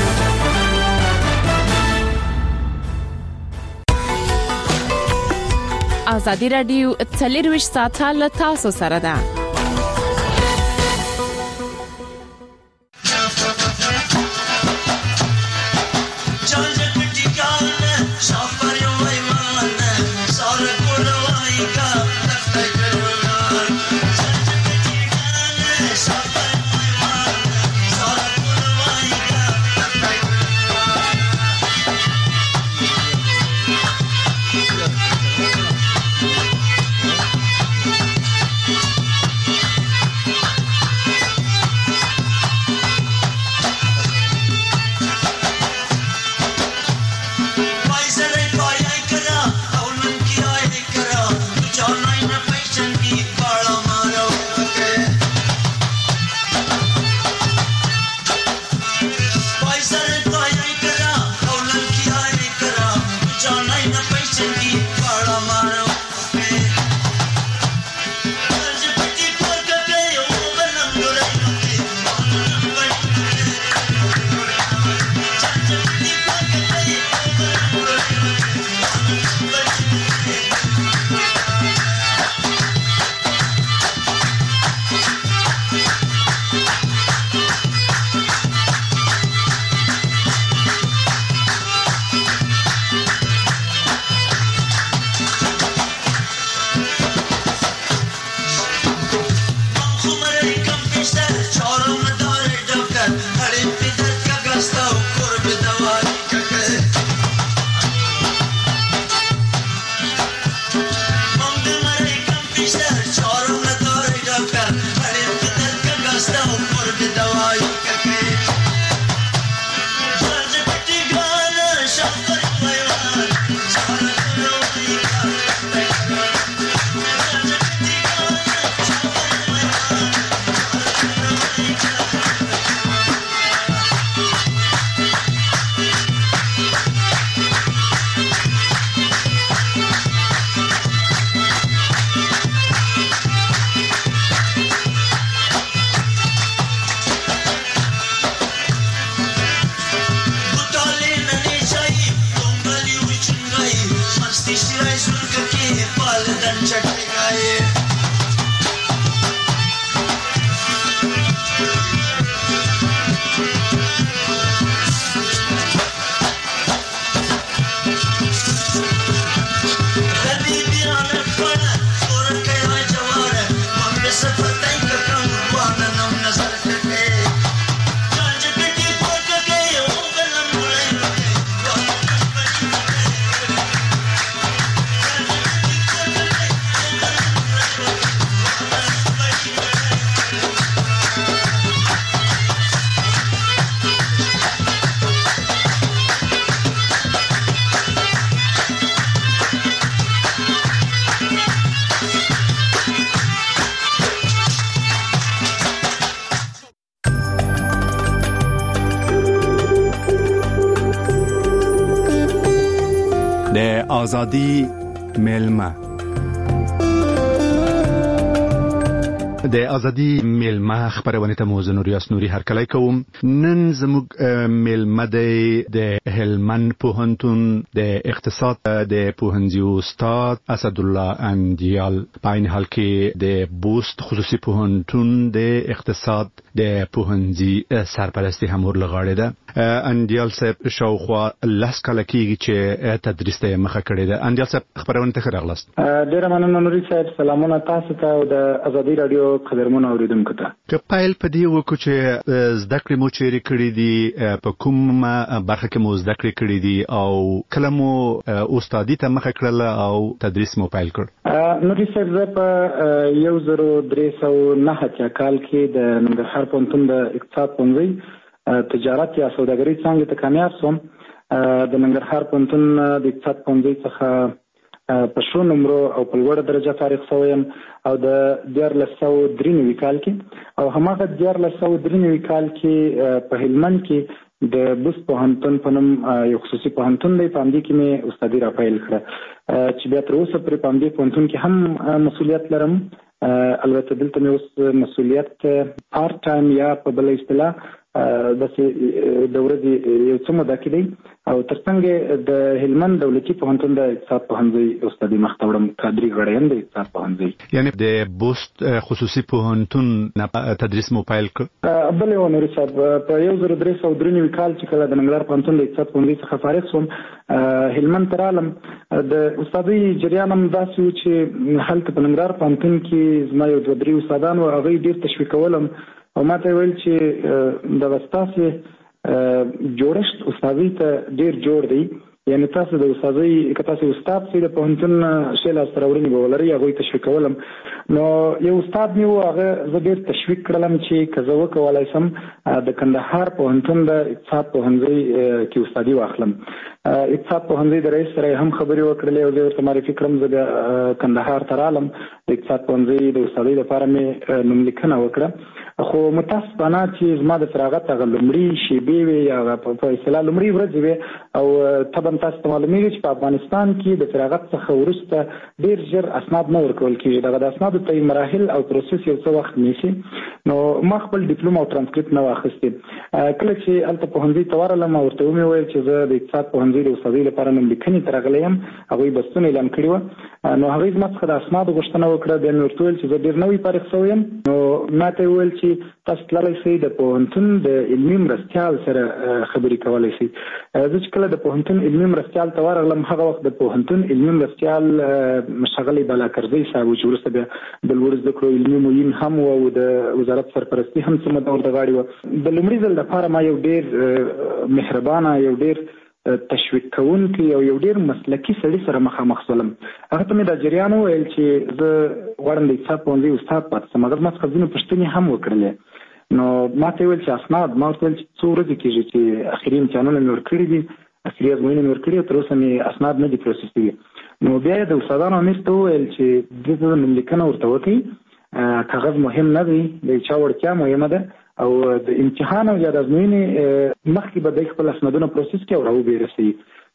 ازادي رادیو څلور ساعته له تاسو سره ده. آزادی میلمه د ازادي میلمه خبرونه ته مو زنوریاس نوري هرکلی کوم. نن زموږ میلمه د هلمند پوهنتون د اقتصاد د پوهنځي استاد اسد الله اندیال په عین حال کې د بوست خصوصي پوهنتون د اقتصاد د پوهنځي سرپرستی هم ورلغاړي ده. اندیال صاحب شاوخوا لاس کله کېږي چې تدریس ته مخه کړې ده. اندیال صاحب خبرونه ته راغلاست. ډیره مننه نوري صاحب. سلامونه تاسو ته او د ازادي رادیو قدرمنو اوریدونکو ته. که پایل په دې وکړو چې زده کړې مو چیرې کړې دي، په کوم برخه کې مو زده کړې کړې دي او کله مو استادي ته مخه کړله او تدریس مو پیل کړ؟ نوري صاحب زه په یو زرو درې سوه نهه اتیا کال کې د ننګرهار پوهنتون د اقتصاد پوهنځي تجارت یا سوداګرۍ څانګې ته کامیاب شوم. د ننګرهار پوهنتون د اقتصاد پوهنځي څخه په شو نمرو او په لوړه درجه فارغ شوم او د دیارلس سوه درې نوي کال کې او هماغه دیارلس سوه درې نوي کال کې په هلمند کې د بوست پوهنتون په نوم یو خصوصي پوهنتون دی، په همدې کې مې استادي راپیل کړه چې بیا تر اوسه پرې په همدې پوهنتون کې هم مسؤلیت لرم. البته دلته مې اوس مسؤلیت پارت ټایم یا په بله اصطلاح داسې د ورځې یو څه موده کې دی او ترڅنګ د هلمند دولتي پوهنتون د اقتصاد پوهنځي استادي مخته وړم، کادري غړی یم د اقتصاد پوهنځي. یعنې د بوست خصوصي پوهنتون تدریس مو پیل کړ؟ بلې و نوري صاحب، په یو زرو درې سوه درې نوي کال چې کله د ننګرهار پوهنتون د اقتصاد پوهنځي څخه فارغ شوم هلمند ته رالم. د استادۍ جریان هم داسې و چې هلته په ننګرهار پوهنتون کې زما یو دوه درې استادان و، هغوی ډېر تشویقولم او ما ته ویل چې دغه ستاسې جوړښت استادۍ ته ډېر جوړ دی، یعنې تاسو د استادۍ که تاسو استاد سئ د پوهنتون ښې لاسته راوړنې به ولرئ. هغوی تشویقولم. نو یو استاد مې و، هغه زه ډېر تشویق کړلم چې که زه وکولی سم د کندهار پوهنتون د اقتصاد پوهنځي کې استادي واخلم. اقتصاد پوهنځي د رئیس سره هم خبرې وکړلې او زه ورته معرفي کړم. زه بیا کندهار ته رالم، د اقتصاد پوهنځي د استادۍ لپاره مې نوملیکنه وکړه. خو متاسفانه چې زما د فراغت هغه لومړي شیبې وې یا په اصطلاح لومړي ورځې وې او طبعا تاسو ته معلومیږي چې په افغانستان کې د فراغت څخه وروسته ډېر ژر اسناد نه ورکول کېږي. دغه د اسنادو ته مراحل او پروسس یو څه وخت نیسي. نو ما خپل ډیپلوم او ترانسکریپټ نه واخیستې. کله چې هلته پوهنځي ته ورغلم ورته ومې ویل چې زه د اقتصاد پوهنځي د استادۍ لپاره نوملیکنې ته راغلی یم. هغوی بستونه اعلان کړي وه. نو هغوی زما څخه د اسنادو غوښتنه وکړه. بیا مې ورته ویل چې زه ډېر نوی فارغ شوی یم. نو ما ته یې ویل چې تاسو تللی شئ د پوهنتون د علمي مرستیال سره خبرې کولی شئ. زه چې کله د پوهنتون علمي مرستیال ته ورغلم هغه وخت د پوهنتون علمي مرستیال ښاغلی بالاکرزی صاحب چې وروسته بیا د لوړو زده کړو علمي معین هم و او د وزارت سرپرستي هم څه موده ورته غاړې وه. د لومړي ځل لپاره ما یو ډېر مهربانه، یو ډېر تشویق کوونکی او یو ډېر مسلکي سړي سره مخامخ شولم. هغه ته مې دا جریان وویل چې زه غواړم د اقتصاد پوهنځي استاد پاتې شم. هغه زما څخه ځینې پوښتنې هم وکړلې. نو ما ته ویل چې اسناد، ما ورته ویل چې څو ورځې کېږي چې اخري امتحانونه مې ورکړي دي، اخري ازموینې مې ورکړي او تر اوسه مې اسناد نه دي پروسس شوي. نو بیا یې د استادانو امیر ته وویل چې دلته د نوملیکنه ورته وکړئ، کاغذ مهم نه دی، د چا وړتیا مهمه ده او د امتحان او یا د ازموینې مخکې به دی خپل اسنادونه پروسس کړي او راوبې رسوي.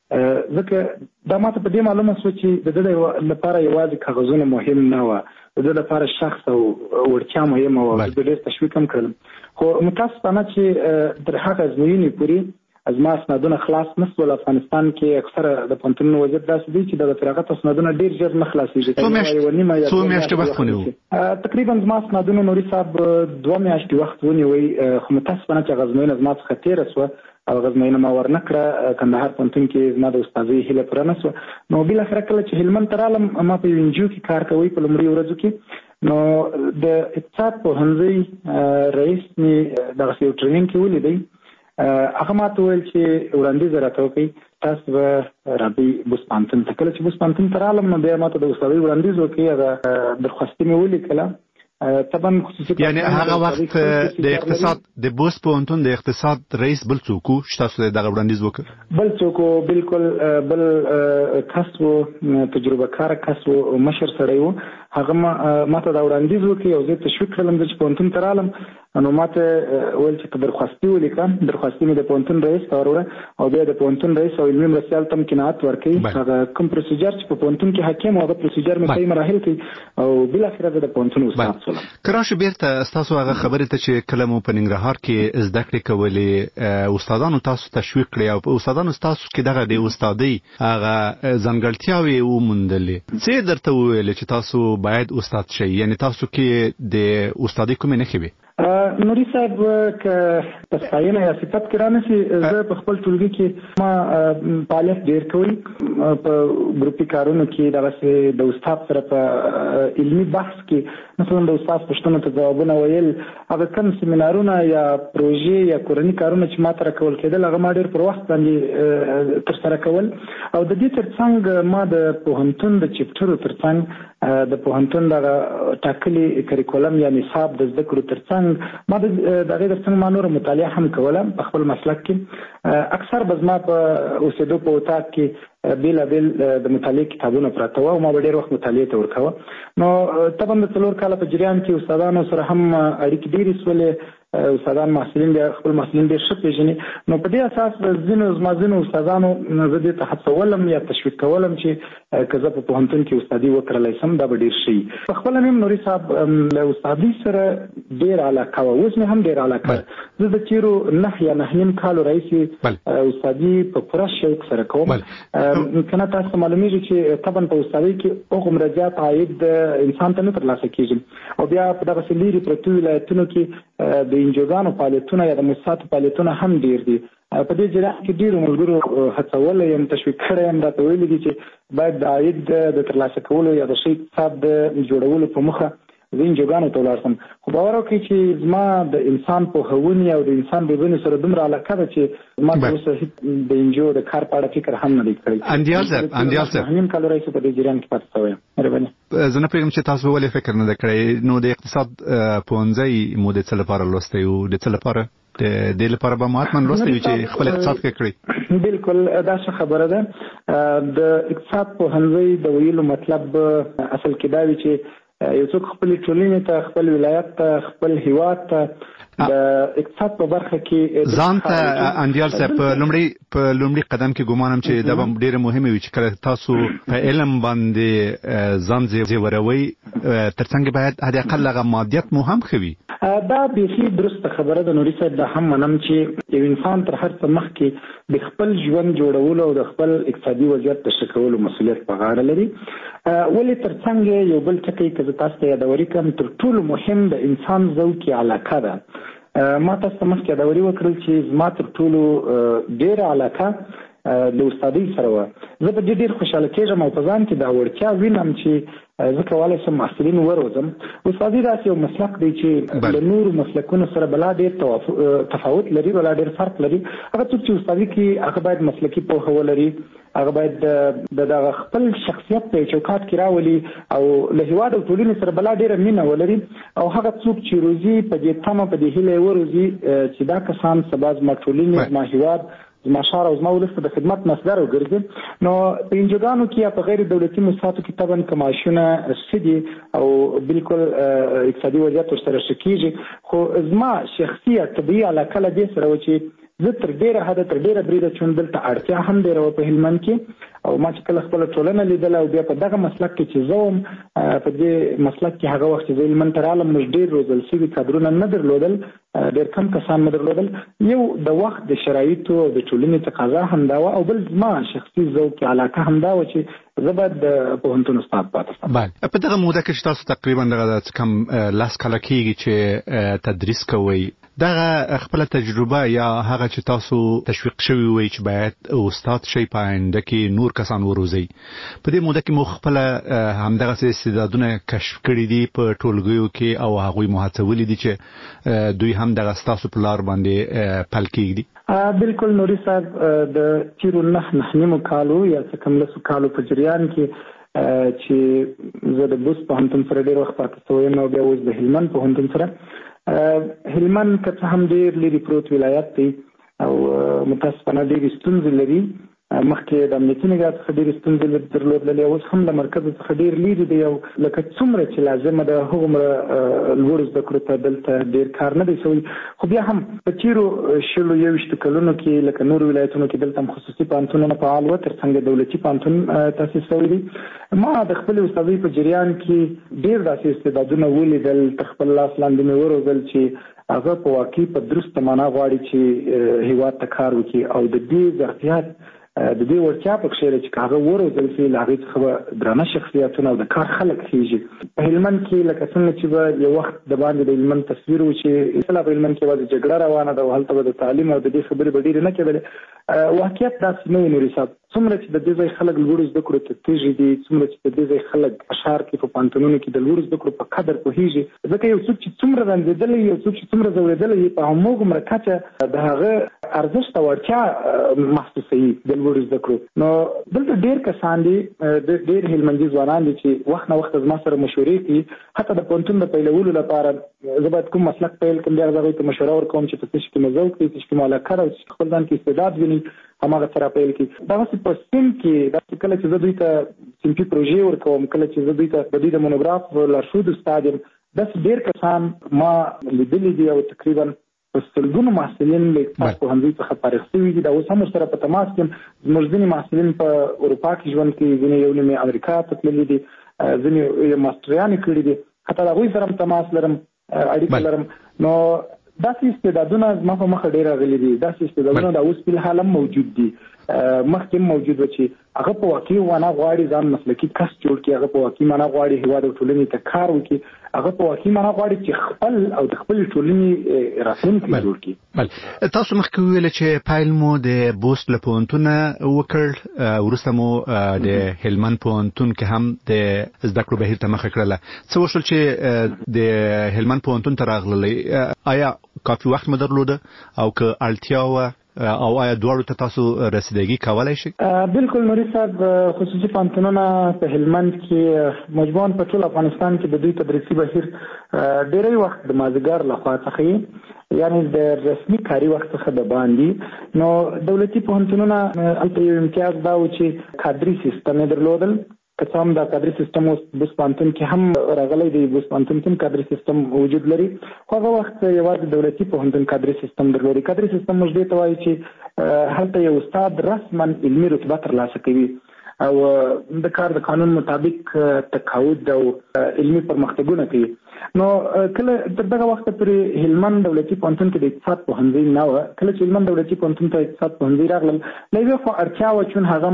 ځکه دا ماته په دې معلومه شوه چې د ده لپاره یوازې کاغذونه مهم نه وه، د ده لپاره شخص او وړتیا مهمه وه. زه ډېر تشویق هم کړلم. خو متاسفانه چې تر هغه ازموینې پورې زما اسنادونه خلاص نه شول. افغانستان کې اکثره د پوهنتونونو وضعیت داسې دی چې د فراغت اسنادونه ډېر ژر نه خلاصېږي. څو میاشتې وخت ونیو؟ تقریبا زما اسنادونه نوري صاحب دوه میاشتې وخت ونیوی. خو متاسفانه چې هغه ازموینه زما څخه تېره شوه او هغه ازموینه ما ورنه کړه. کندهار پوهنتون کې زما د استادۍ هیله پوره نه شوه. نو بالاخره کله چې هلمند ته رالم، ما په یو انجیو کې کار کوی په لومړي ورځو کې. نو د اقتصاد پوهنځي رئیس مې دغسې یو ټریننګ کې ولیدی. هغه ما ته ویل چې وړاندیز راته وکړئ، تاسو به راځئ بوست پوهنتون ته. کله چې بوست پوهنتون ته رالم نو بیا ما ته د استادۍ وړاندیز وکړي. هغه درخواستي مې ولیکله. طبعا خصوصي یعنی هغه وخت د اقتصاد د بوست پوهنتون د اقتصاد رئیس بل څوک و چې تاسو دغه وړاندیز وکړ؟ بل څوک و، بالکل بل کس و، تجربه کار کس و، مشر سړی و. هغه ماته دا وړاندیز وکړ او زه تشویق کړم چې پوهنتون ته رالم. نو ماته ویل چې درخواستي ولیکم. درخواستي مې د پوهنتون رئیس ته وروړه او بیا د پوهنتون رئیس او علمي مرستیال ته قناعت ورکړي هغه کوم پروسیجر چې په پوهنتون کې حاکم او هغه پروسیجر مې صحیح مراحل کې او بل اخر د پوهنتون استاد شوم. کراش بیرته تاسو هغه خبره ته چې کله مو په ننګرهار کې زده کړې کولې استادانو تاسو تشویق کړی او استادانو تاسو کې دغه د استادۍ هغه ځانګړتیاوې وموندلې څه درته وویل چې تاسو باید استاد شئ یعنی تاسو کې د استادۍ کومې نښې وي؟ نوري صاحب که تسخاینه یا صفت کې رانشي زه په خپل ټولګي کې ما فعالیت ډیر کوي په ګروپي کارونو کې دغه د استاد سره په علمي بحث کې مثلا د استاد پوښتنو ته ځوابونه ویل هغه کوم سیمینارونه یا پروژې یا کورني کارونه چې ما تر کول کېدل هغه ما ډیر پر وخت باندې تر سره کول او د دې ترڅنګ ما د پوهنتون د چپټرو ترڅنګ د پوهنتون د ټاکلي کریکولم یا نصاب د زده کړو ترڅنګ ما د دغه ترڅنګ ما نور مطالعه هم کوله په خپل مسلک کې اکثر بزما په اوسېدو په اتاق کې بیل بیل د مطالعه کتابونه پراته و او ما ډېر وخت مطالعه ته ورکاوه. نو طبعا د څلور کاله په جریان کې استادانو سره هم اړیکې ډېرې سولې استادان محصلین د خپل محصلین ډېر ښه پېژني. نو په دې اساس د ځینو زما ځینو استادانو زه دې ته هڅولم یا تشویق کولم چې که زه په پوهنتون کې استادي وکړلی سم دا به ډېر ښه وي. په خپله مې نوري صاحب له استادي سره ډېر علاقه وه اوس مې هم ډېر علاقه. زه د تېرو نهه یا نهه نیم کالو راهیسې استادي په پوره شوق سره کوم. که نه تاسو ته معلومېږي چې طبعا په استادۍ کې هغومره زیات عاید انسان ته نه ترلاسه کېږي او بیا په دغسې لرې پرتو ولایتونو کې د انجوګانو فعالیتونه یا د مؤسساتو فعالیتونه هم ډېر دي. په دې جریان کې ډېرو ملګرو هڅولی یم تشویق کړی یم راته ویلي دي چې باید د عاید د ترلاسه کولو یا د ښه اقتصاد د جوړولو په موخه زه انجوګانو ته ولاړ شم. خو باور وکړئ چې زما د انسان پوهونې او د انسان روزنې سره دومره علاقه ده چې زما تر اوسه هېڅ د انجو د کار په اړه فکر هم نه دی کړی. انډیال صاحب انډیال صاحب نیم کال راهیسې په دې جریان کې پاتې شوی یم. مهرباني. زه نه پوهېږم چې تاسو ولې فکر نه دی کړی. نو د اقتصاد پوهنځی مو د څه لپاره لوستی و د څه لپاره د دې لپاره به مو حتما لوستی وي چې خپل اقتصاد کې کړی؟ بالکل دا ښه خبره ده. د اقتصاد پوهنځی د ویلو مطلب اصل کې دا وي چې یو څوک خپل ټولنې ته خپل ولایت ته خپل هیواد ته د اقتصاد په برخه کې ځان ته انډیال صاحب په لومړي په لومړي قدم کې ګمانم چې دا به ډېره مهمه وي چې کله تاسو په علم باندې ځان زیوروئ ترڅنګ باید حد اقل هغه مادیات مو هم ښه وي. دا بیخي درسته خبره ده نوري صاحب. دا هم منم چې یو انسان تر هر څه مخکې د خپل ژوند جوړولو او د خپل اقتصادي وضعیت د ښه کولو مسؤلیت په غاړه لري. ولې ترڅنګ یو بل ټکی که زه تاسو ته یادوري کړم تر ټولو مهم د انسان ذوقي علاقه ده. ما تاسو ته مخکې یادوري وکړل چې زما تر ټولو ډېره علاقه د استادۍ سره وه. زه په دې ډېر خوشحاله کېږم او په ځان کې دا وړتیا وینم چې زه کولی شم محصلین وروزم. استادي داسې یو مسلک دی چې له نورو مسلکونو سره بلا ډېر تفاوت لري بلا ډېر فرق لري. هغه څوک چې استادي کوي هغه باید مسلکي پوهه ولري هغه باید د دغه خپل شخصیت په چوکاټ کې راولي او له هیواد او ټولنې سره بلا ډېره مینه ولري او هغه څوک چې روزي په دې تمه په دې هیله وروزي چې دا کسان سبا زما ټولنې زما هیواد زما ښار او زما ولس ته د خدمت مصدر وګرځي. نو په انجوګانو کې یا په غیر دولتي مؤسساتو کې طبعا که معاشونه ښه دي او بالکل اقتصادي وضعیت ورسره ښه کېږي. خو زما شخصي طبیعي علاقه له دې سره وه چې زه تر ډېره حده تر ډېره بریده چې دلته اړتیا هم ډېره وه په هلمند کې او ما چې کله خپله ټولنه لیدله او بیا په دغه مسلک کې چې زه وم په دې مسلک کې هغه وخت چې زه هلمند ته رالم موږ ډېر روزل شوي کادرونه نه درلودل ډېر کم کسان نه درلودل. یو د وخت د شرایطو او د ټولنې تقاضا همدا وه او بل زما شخصي ذوق علاقه همدا وه چې زه باید د پوهنتون استاد پاتې شم. بله په دغه موده کې چې تاسو تقریبا دغه کم لس کاله کېږي چې تدریس کوئ دغه خپل تجربه یا هغه چې تاسو تشویق شوی وي چې باید استاد شي په آینده کې نور کسان وروزي په دې موده کې مو خپل همدغه استعدادونه کشف کړي دي په ټولګیو کې او هغوی مو هڅولي دي چې دوی هم دغه ستاسو په لار باندې پل کېږدي؟ بالکل نوري صاحب د تیرو نه نه نیمو کالو یا څه کم لسو کالو په جریان کې چې زه د بوست پوهنتون سره ډېر وخت پاتې شوی یم او بیا اوس د هلمند پوهنتون سره. هلمند که څه هم ډېر لرې پروت ولایت دی او متاسفانه ډېرې ستونزې لري مخکې د امنیتي نگاه څخه ډېرې ستونزې درلودلې، اوس هم له مرکز څخه ډېر لرې دی او لکه څومره چې لازمه ده هغومره لوړو زده کړو ته دلته ډېر کار نه دی شوی. خو بیا هم په تېرو شلو یوویشتو کلونو کې لکه نورو ولایتونو کې دلته هم خصوصي پوهنتونونه فعال وو، تر څنګ دولتي پوهنتون تاسیس شوی دی. ما د خپلې استادۍ په جریان کې ډېر داسې استعدادونه ولیدل، تر خپل لاس لاندې مې وروزل چې هغه په واقعي په درسته معنا غواړي چې هېواد ته کار وکړي او د دې ظرفیت د دې وړتیا په کښې چې هغه وروزل شي، له هغې څخه به درانه شخصیتونه او د کار خلک خېږي. په هلمند کې لکه څنګه چې به یو وخت د باندې د هلمند تصویر و چې اصلا په هلمند کې یوازې جګړه روانه ده او هلته به د تعلیم او د دې خبرې به ډېرې نه کېدلې. واقعیت داسې نه وي نوري صاحب، څومره چې د دې ځای خلک لوړو زده کړو ته تږي دي، څومره چې د دې ځای خلک په ښار کې په پوهنتونونو کې د لوړو زده کړو په قدر پوهېږي، ځکه یو څوک چې څومره رنځېدلی یو څوک چې څومره ځورېدلی په هماغومره کچه د هغه ارزښت او اړتیا محسوسوي د لوړو زده کړو. نو دلته ډېر کسان دي، ډېر هلمندي ځوانان دي چې وخت نه وخت زما سره مشورې کوي، حتی د پوهنتون د پیلولو لپاره زه باید کوم مسلک پیل کړم، بیا هغوی ته مشوره ورکوم چې په څه شي کې مې ذوق دی، څه شي کې مې علاقه ده او چې خپل ځان کې استعداد ویني هماغه سره پیل کړي. دغسې په سیم کې داسې کله چې زه دوی ته صنفي پروژې ورکوم، کله چې زه دوی ته د دوی د مونوګراف لارښود استاد یم، داسې ډېر کسان ما لیدلي دي او تقریبا په سلګونو محصلین له اقتصاد پوهنځي څخه فارغ شوي دي. دا اوس هم ورسره په تماس کې یم. زموږ ځینې محصلین په اروپا کې ژوند کوي، ځینې یو نیم امریکا ته تللي دي، ځینې ماسټریانې کړي دي، حتی د هغوی سره هم تماس لرم، اړیکه لرم. نو داسې استعدادونه زما په مخه ډېر راغلي دي، داسې استعدادونه دا اوس فلحال هم موجود دي، مخکې هم موجود و چې هغه په واقعي معنا غواړي ځان مسلکي کس جوړ کړي، هغه په واقعي معنا غواړي هېواد او ټولنې ته کار وکړي، هغه په واقعي معنا غواړي چې خپل او د خپلې ټولنې راتلونکی جوړ کړي. بله، تاسو مخکې وویل چې پیل مو د بوست له پوهنتونه وکړ، وروسته مو د هلمند پوهنتون کې هم د زده کړو بهیر ته مخه کړله. څه وشول چې د هلمند پوهنتون ته راغللی؟ آیا کافي وخت مو درلوده او که اړتیا وه او آیا دواړو ته تاسو رسیدګي کولای شئ؟ بالکل نوري صاحب، خصوصي پوهنتونونه په هلمند کې مجموعاً په ټول افغانستان کې د دوی تدریسي بهیر ډېری وخت د مازدیګر لخوا څخه یعنی د رسمي کاري وخت څخه د باندې. نو دولتي پوهنتونونه هلته یو امتیاز دا و چې کادري سیستم یې درلودل، که څه هم دا کادري سیستم اوس بوس پوهنتون کې هم راغلی دی، بوس پوهنتون کې هم کادري سیستم وجود لري، خو هغه وخت یوازې دولتي پوهنتون کادري سیستم درلودي. کادري سیستم موږ دې ته وایي چې هلته یو استاد رسما علمي رتبه ترلاسه کوي او د کار د قانون مطابق تقاعد او علمي پرمختګونه کوي. نو کله تر دغه وخته پورې هلمند دولتي پوهنتون کې د اقتصاد پوهنځی نه وه. کله چې هلمند دولتي پوهنتون ته اقتصاد پوهنځی راغلل، له یوې خوا اړتیا وه چون هغه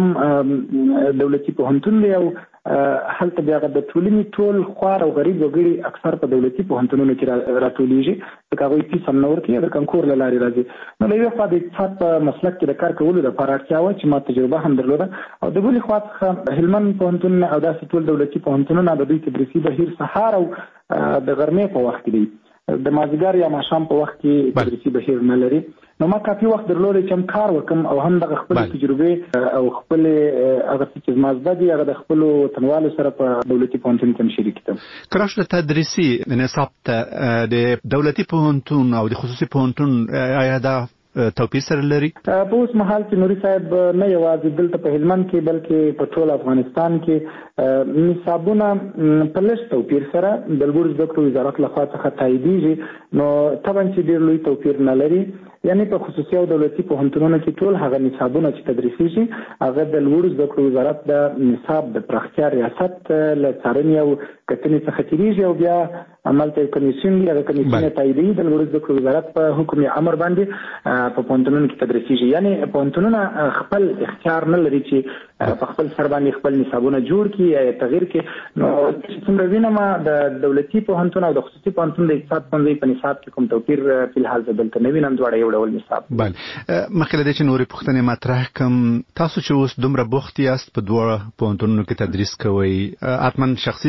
هم دولتي پوهنتون دی او هلته بیا د ټولنې ټول خوار او غریب وګړي اکثر په دولتي پوهنتونونو کې راټولیږي، ځکه هغوی فیس هم نه ورکوي، د کنکور له لارې راځي. نو له یوې خوا د اقتصاد په مسلک کې د کار کولو لپاره اړتیا وه چې ما تجربه هم درلوده، او د بلې خوا څخه هلمند پوهنتون او داسې ټول دولتي پوهنتونونه د دوی تدریسي بهیر سهار او د غرمې په وخت کې دی، د مازدیګر یا ماښام په وخت کې تدریسي بهیر نه لري. نو ما کافي وخت درلودی چې هم کار وکړم او هم دغه خپلې تجربې او خپلې هغه څه چې زما زده دي هغه د خپلو وطنوالو سره په دولتي پوهنتون کې هم شریک کړم. که راشو د تدریسي نصاب ته د دولتي پوهنتون او د خصوصي پوهنتون آیا دا توپیر سره لري؟ په اوس مهال کې نوري صاحب نه یوازې دلته په هلمند کې بلکې په ټول افغانستان کې نصابونه په لږ توپیر سره د لوړو زده کړو وزارت لخوا څخه تاییدېږي. نو طبعا چې ډېر لوی توپیر نه لري، یعنی په خصوصي او دولتي پوهنتونونو کې ټول هغه نصابونه چې تدریسېږي هغه د لوړو زده کړو وزارت د نصاب د پراختیا ریاست له څارنې او کتنې څخه تېرېږي او بیا عملته یو کمیسیون دی، هغه کمیسیون یې تاییدوي، د لوړو زده کړو وزارت په حکم امر باندې په پوهنتونونو کې تدریسېږي. یعنی پوهنتونونه خپل اختیار نه لري چې په خپل سر باندې خپل نصابونه جوړ کړي یا تغییر کړي. نو څومره وینم د دولتي پوهنتون او د خصوصي پوهنتون د اقتصاد پوهنځي په نصاب کې کوم توپیر فلحال زه دلته نه وینم، دواړه یو ډول نصاب. بله، مخکې له دې چې نورې پوښتنې مطرح کړم، تاسو چې اوس دومره بوخت یاست په دواړه پوهنتونونو کې تدریس کوئ، حتما شخصي ژوند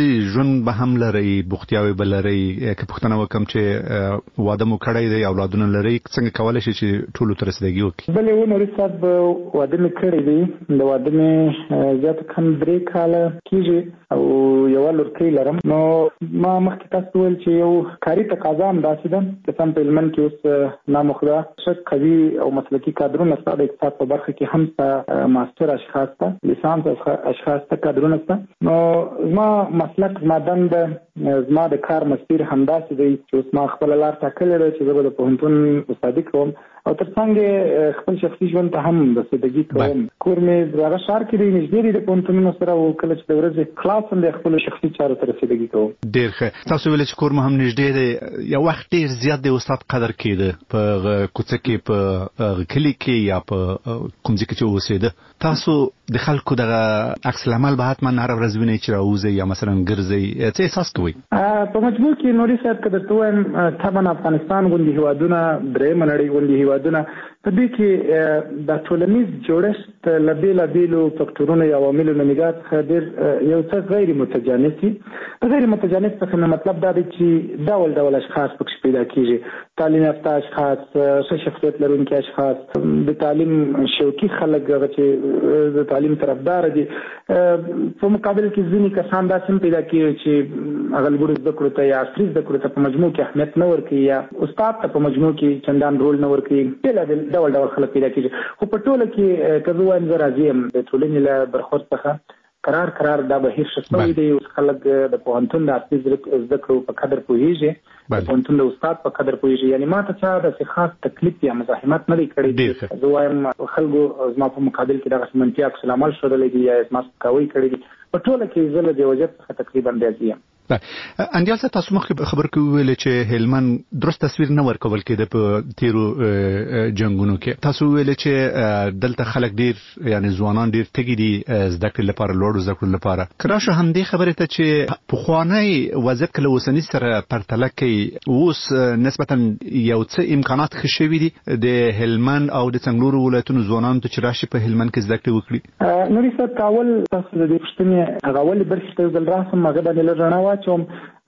ژوند به هم لري بوختیاوي بل لري که پښتنه وکم چې واده مو کړی دی اولادونه لري څنګه کولای شي چې ټول تر رسیدګي وکړي بلې و نوري صاحب واده مې کړی دی د واده مې زیات کم درې کاله کېږي او یو لورکۍ لرم نو ما مخکې تاسو ویل چې یو کاري تقاضا هم داسې ده چې سم په هلمند کې اوس نامخدا ښه قوي او مسلکي کادرونه شته د اقتصاد په برخه کې هم شته ماستر اشخاص ته لیسانس اشخاص ته کادرونه شته نو زما مسلک زما دنده زما د کار مسیر همداسې دی چې اوس ما خپل لار ټاکلې ده چې زه به د پوهنتون استادي کوم او ترڅنګ خپل شخصي ژوند ته هم د رسیدګي کوم کور مې دغه ښار کې دی نږدې دی د پوهنتونونو سره او کله چې د ورځې خلاص هم د خپل شخصي چارو ته رسیدګي کوم ډېر ښه تاسو ویل چې کور مو هم نږدې دی یو وخت ډېر زیات د استاد قدر کېده په کوڅه کې په کلي کې یا په کوم ځای کې چې اوسېده تاسو د خلکو دغه عکس العمل به حتما هر ورځ وینئ چې راوځي یا مثلا ګرځئ څه احساس کوئ په مجموع کې نوري صاحب که درته ووایم طبعا افغانستان غوندې هېوادونه درېیمه نړۍ غوندې هېوادونه په دې کې د ټولنیز جوړښت له بېلابېلو فکټورونو یا عواملو نه نګاه څخه ډېر یو څه غیر متجانس وي غیر متجانس څخه نه مطلب دا دی چې ډول ډول اشخاص پکې پیدا کېږي تعلیم یافته اشخاص ښه شخصیت لرونکي اشخاص د تعلیم شوقي خلک هغه چې د تعلیم طرفدار دي په مقابل کې ځینې کسان داسې هم پیدا کېږي چې هغه لوړو زده کړو ته یا عصري زده کړو ته په مجموع کې اهمیت نه ورکوي یا استاد ته په مجموع کې چندان رول نه ورکوي بېلابېل ډول ډول خلک پیدا کېږي خو په ټوله کې که زه وایم زه راضي یم د ټولنې له برخورد څخه قرار قرار دا بهیر ښه شوی دی اوس خلک د پوهنتون د عصري زده کړو په قدر پوهېږي د پوهنتون د استاد په قدر پوهېږي یعنی ما ته چا داسې خاص تکلیف یا مزاحمت نه دی کړی زه وایم خلکو زما په مقابل کې دغسې منفي عکس العمل ښودلی دي یا زما سپکاوی کړی دي په ټوله کې زه له دې وضعیت څخه تقریبا راضي یم انډیال صاحب تاسو مخکې خبر کې وویل چې هلمند درست تصویر نه ورکول کېده په تیرو جنگونو کې تاسو ویل چې دلته خلک ډیر یعنی ځوانان ډیر تږي دي زده کړې لپاره لوړو زده کړو لپاره کراشه هم دې خبره ته چې پخوانی وضعیت کله اوسنی سره پرتله کوي اوس نسبتا یو څه امکانات ښه شوي دي د هلمند او د څنګلورو ولایتونو ځوانانو ته چې راشي په هلمند کې زده کړې وکړي نوري صاحب کاول تاسو د دې پوښتنې هغه ولې برخې ته ځل راسم هغه باندې لږ رڼا واچوم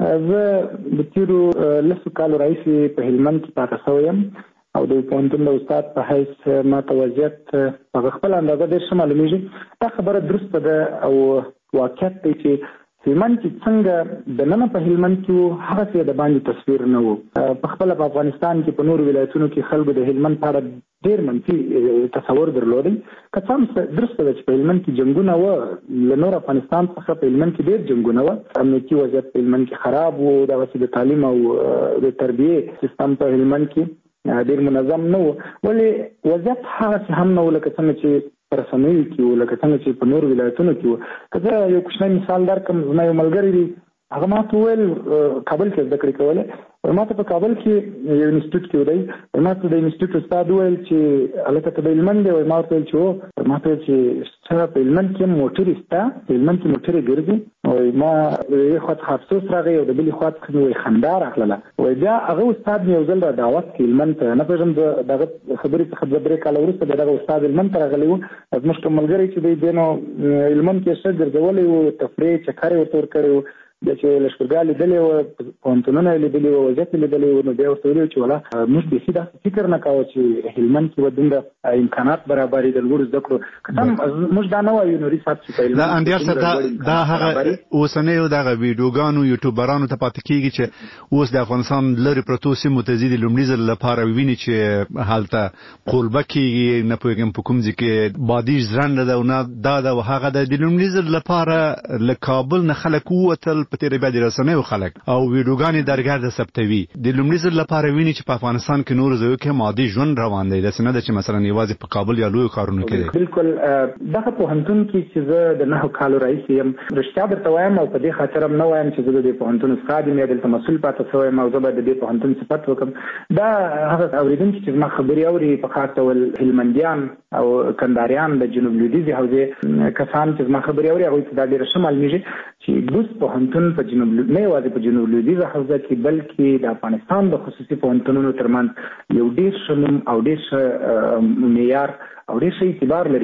زه د تیرو لسو کالو راهیسې په هلمند کې پاتې شوی یم او د پوهنتون د استاد په حیث ما ته وضعیت په خپل اندازه ډېر ښه معلومېږي دا خبره درسته ده او واقعیت دی چې هلمند کې څنګه د ننه په هلمند کې وو هغسې د باندې تصویر نه وو په خپله په افغانستان کې په نورو ولایتونو کې خلکو د هلمند په اړه ډېر منفي تصور درلودی که څه هم درسته ده چې په هلمند کې جنګونه وه له نور افغانستان څخه په هلمند کې ډېر جنګونه وه امنیتي وضعیت په هلمند کې خراب وو دغسې د تعلیم او د تربیې سیستم په هلمند کې ډېر منظم نه وو ولې وضعیت هغسې هم نه وو لکه څنګه چې په رسنیو کې وو لکه څنګه چې په نورو ولایتونو کې وو که زه یو کوچنی مثال درکړم زما یو ملګری دی هغه ما ته وویل کابل کې زده کړې کولې ما ته په کابل کې یو انسټیټیوټ کې دی ما ته د انسټیټیوټ استاد وویل چې هلکه ته د هلمند دی ما ورته ویل چې هو ما ته ویل چې څه په هلمند کې موټرې شته په هلمند کې موټرې ګرځي ما د یوې خوا څخه افسوس راغی او د بلې خوا څخه مې وایي خندا راغله وایي بیا هغه استاد مې یو ځل را دعوت کړي هلمند ته نه پوهېږم د دغه خبرې څخه دوه درې کاله وروسته بیا دغه استاد هلمند ته راغلی و زموږ کوم ملګری چې دی دی نو هلمند کې ښه ګرځولی و تفریح چکر یې ورته ورکړی و بیا چې لښکرګاه لیدلې وه پوهنتونونه یې لیدلي وه وضعیت یې لیدلی و نو بیا ورته ویلي چې ولا موږ بیخي داسې فکر نه کوو چې هلمند کې به دومره امکانات برابر وي د لوړو زده کړو که څه هم موږ دا نه وایو نوري صاحب چې په هلمند دا هغه اوسنیو دغه ویډیوګانو یوټیوبرانو ته پاتې کېږي چې اوس د افغانستان لرې پرتو سیمو ته ځي د لومړي ځل لپاره ویني چې هلته قولبه کېږي نه پوهېږم په کوم ځای کې بادي ژرنده ده او نه دا ده او هغه ده د لومړي ځل لپاره له کابل نه خلک ووتل په تېره بیا د رسنیو خلک او ویډیوګانې درګرده ثبتوي د لومړي ځل لپاره ویني چې په افغانستان کې نورو ځایو کې مادي ژوند روان دی داسې نه ده چې مثلا یوازې په کابل یا لویو ښارونو کې دی بلکل دغه پوهنتون کې چې زه د نهو کالو راهیسې یم رښتیا درته وایم او په دې خاطر هم نه وایم چې زه د دې پوهنتون استاد یم یا دلته مسؤل پاتې شوی یم او زه باید د دې پوهنتون صفت وکړم دا هغه اورېدونکي چې زما خبرې اوري په خاص ډول هلمندیان او کنداریان د جنوب لویدیځې حوزې کسان چې زما خبرې اوري هغوی ته دا ډېره ښه معلومېږي چې بوس پوهنتون په جنوب نه یوازې په جنوب لویدیځه حوزه کې بلکې د افغانستان د خصوصي پوهنتونونو ترمنځ یو ډېر ښه نوم او ډېر ښه معیار او ډېر ښه اعتبار لري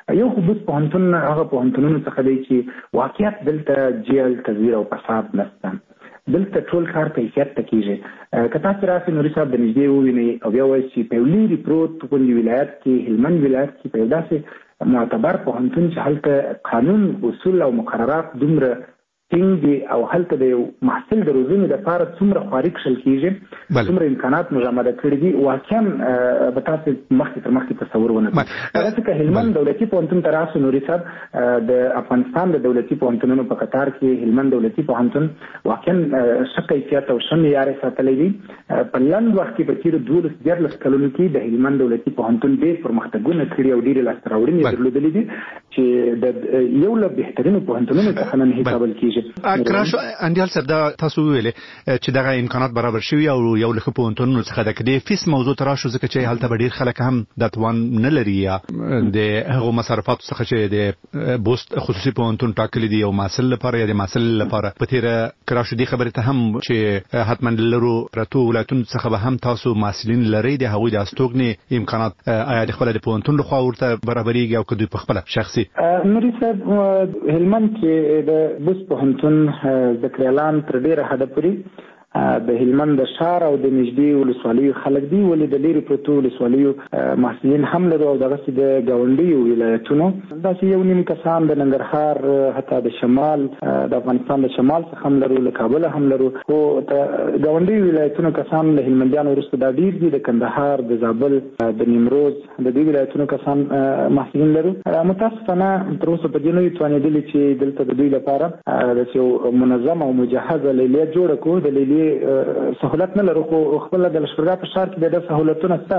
یو خو بس پوهنتون هغه پوهنتونونو څخه دی چې واقعیت دلته جیل تزویر او فساد نشته، دلته ټول کار په کیفیت ته کیږي. که تاسو راسئ نوري صاحب د نږدې ووینئ او بیا وایئ چې په یو لرې پروت په کندي ولایت کې هلمند ولایت کې په یو داسې معتبر پوهنتون چې هلته قانون اصول او مقررات دومره ټینګ دي او هلته د یو محصل د روزنې لپاره څومره خواري کښل کیږي، څومره امکانات مجامده کړي دي، واقعا به تاسو مخکې تر مخکې تصور ونه کړئ. داسې که هلمند دولتي پوهنتون ته راسو نوري صاحب، د افغانستان د دولتي پوهنتونونو په قطار کې هلمند دولتي پوهنتون واقعا ښه کیفیت او ښه معیار یې ساتلی دی. په لنډ وخت کې په تېرو دولس دیارلس کلونو کې د هلمند دولتي پوهنتون ډېر پرمختګونه کړي او ډېرې لاسته راوړنې درلودلې دي چې د یو له بهترینو پوهنتونونو څخه نن حسابل کیږي. اکراشو اندیال صاحب دا تاسو ویلې چې دغه امکانات برابر شوي او یو له پوهنتونونو څخه د کډې فیس موضوع تراشو ځکه چې هلته به ډېر خلک هم د توان نه لري یا د هغو مصرفاتو څخه چې د بوست خصوصي پوهنتون ټاکلي دي او محصل لپاره یا د محصل لپاره په تیره کراشو دي خبرې ته هم چې حتما لرو پرتو ولایتونو څخه به هم تاسو محصلین لري د هغوی د استوګنې امکانات آیا د خپل د پوهنتون لخوا ورته برابرېږي او که دوی په خپل شخصي نوري صاحب هلمند کې د بوست پوهنتون ذکریالان تر ډیره حده پورې د هلمند د ښار او د نږدې ولسوالیو خلک دي، ولې د لرې پرتو ولسوالیو محصلین هم لرو او دغسې د ګاونډیو ولایتونو داسې یو نیم کسان د ننګرهار حتی د شمال د افغانستان د شمال څخه هم لرو، له کابله هم لرو، خو د ګاونډیو ولایتونو کسان له هلمندیانو وروسته دا ډېر دي، د کندهار، د زابل، د نیمروز د دې ولایتونو کسان محصلین لرو. متاسفانه تر اوسه په دې نه یو توانېدلي چې دلته د دوی لپاره داسې یو منظم او مجهزه لیلیه جوړه کړو. د لیلیې سهولت نه لرو، خو خپل د لښکرګاه په ښار کې د سهولتونه شته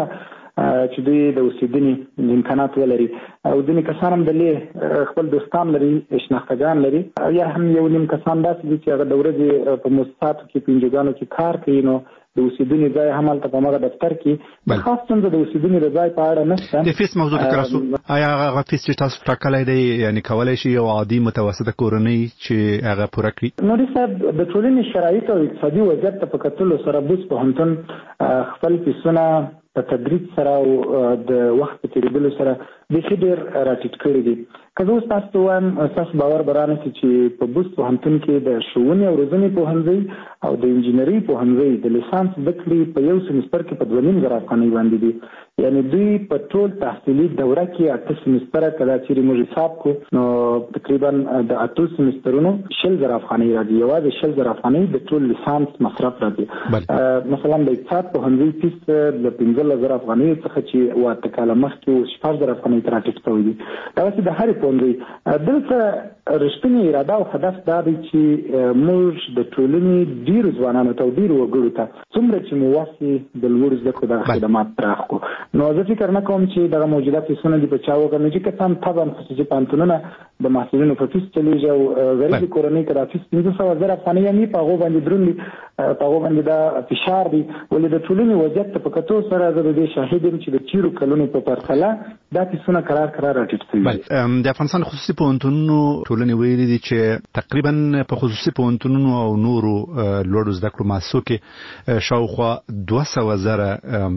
چې دوی د اوسېدنې امکانات ولري او ځینې کسان هم د لې خپل دوستان لري، شناختګان لري، یا هم یو نیم کسان داسې دي چې هغه د ورځې په مؤسساتو کې په انجوګانو کې کار کوي، نو د اوسېدنې ځای هم هلته په هماغه دفتر کې د خاص څنګه د اوسېدنې د ځای په اړه نشته. د فیس موضوع ته راسو، آیا هغه فیس چې تاسو ټاکلی دی یعنې کولی شي یو عادي متوسطه کورنۍ چې هغه پوره کړي؟ نوري صاحب د ټولنې شرایط او اقتصادي وضعیت ته په کتلو سره بوست پوهنتون خپل فیسونه په تدریج سره او د وخت په تېرېدلو سره بیخي ډېر راټیټ کړي دي. که زه اوس تاسو ته ووایم ستاسو باور به رانشي چې په بوست پوهنتون کې د ښوونې او روزنې پوهنځی او د انجینرۍ پوهنځی د لیسانس زده کړې په یو سمستر کې په دوه نیم زره افغانۍ باندې دي، یعنې دوی په ټول تحصیلي دوره کې اته سمستره که دا چیرې موږ حساب کړو نو تقریبا د اتو سمسترونو شل زره افغانۍ راځي، یوازې شل زره افغانۍ د ټول لیسانس مصرف راځي. مثلا د اقتصاد پوهنځي فیس د پنځلس زره افغانۍ څخه چې اووه اته کاله مخکې اوس شپږ زره افغانۍ ته راټیټ شوی دي. دغسې د هرې پوهنځي دلته رښتینې اراده او هدف دا دی چې موږ د ټولنې ډېرو ځوانانو ته او ډېرو وګړو ته څومره چې مو وس وي د لوړو زده کړو دغه خدمات پراخ کړو. نو زه فکر نه کوم چې دغه موجوده فیسونه دي په چا وګڼو چې کسان طبعا خصوصي پوهنتونونه د محصلینو په فیس چلیږي او غریبې کورنۍ که دا فیس پنځه سوه زره افغانۍ هم وي په هغو باندې دروند دي، په هغو باندې دا فشار دی، ولې د ټولنې وضعیت ته په کتو سره زه د دې شاهد یم چې د تېرو کلونو په پرتله دا فیسونه کرار کرار راټیټ شوي. د افغانستان خصوصي پوهنتونونو ټولنې ویلي دي چې تقریبا په خصوصي پوهنتونونو او نورو لوړو زده کړو مؤسسو کې شاوخوا دوه سوه زره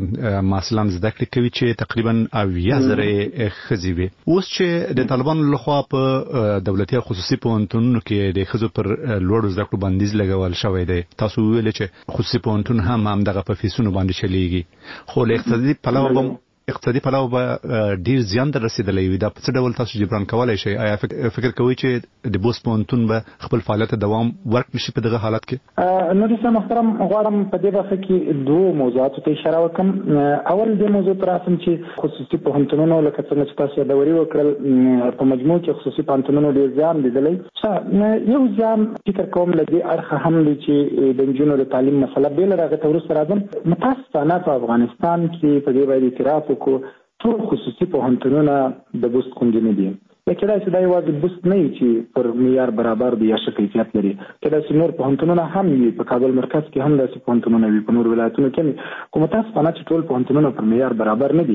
محصلان زده کړې کوي چې تقریبا اویا زره یې ښځې وي. اوس چې د طالبانو لخوا په دولتي او خصوصي پوهنتونونو کې د ښځو پر لوړو زده کړو بندیز لګول شوی دی، تاسو ویل چې خصوصي پوهنتون هم همدغه په فیسونو باندې چلیږي، خو له اقتصادي پلوه به اقتصادي پلوه به ډیر زیان در رسیدلی وي. دا په څه ډول تاسو جبران کولی شئ؟ آیا فکر کوئ چې د بوست پوهنتون به خپل فعالیت دوام ورکړي شي په دغه حالت کې؟ نوري صاحب محترم، غواړم په دې برخه کې دوه موضوعاتو ته اشاره وکړم. اول دې موضوع ته راسم چې خصوصي پوهنتونونو لکه څنګه چې تاسو یادوري وکړل په مجموع کې خصوصي پوهنتونونو ډېر زیان لیدلی. یو زیان فکر کوم له دې اړخه هم دی چې د نجونو د تعلیم مسله بې له هغه ته وروسته راځم. متاسفانه په افغانستان کې په دې باید اعتراف وکړو ټول خصوصي پوهنتونونه د بوست غوندې نه دي. یا کېدای شي دا یوازې بوست نه وي چې پر معیار برابر دي یا ښه کیفیت لري، کېدای شي نور پوهنتونونه هم وي، په کابل مرکز کې هم داسې پوهنتونونه وي، په نور ولایتونو کې هم، خو متاسفانه چې ټول پوهنتونونه پر معیار برابر نه دي.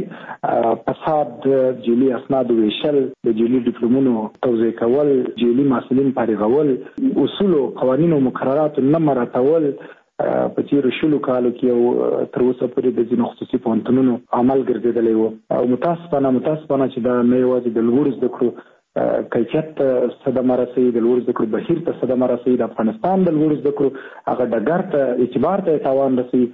فساد، جعلي اسنادو ویشل، د جعلي ډیپلومونو توزیع کول، جعلي محصلین فارغول، اصول او قوانین او مقررات نه مراعتول، په تیر شلو کالو کې او تر اوسه پورې د ځینو خصوصي پوهنتونونو عمل ګرځیدلی و او متاسفانه متاسفانه چې دا نه یوازې د لوړو زده کړو کیفیت صدمه رسوي، د لوړو زده کړو بهیر ته صدمه رسوي، د افغانستان د لوړو زده کړو هغه ډګر ته اعتبار ته تاوان رسوي،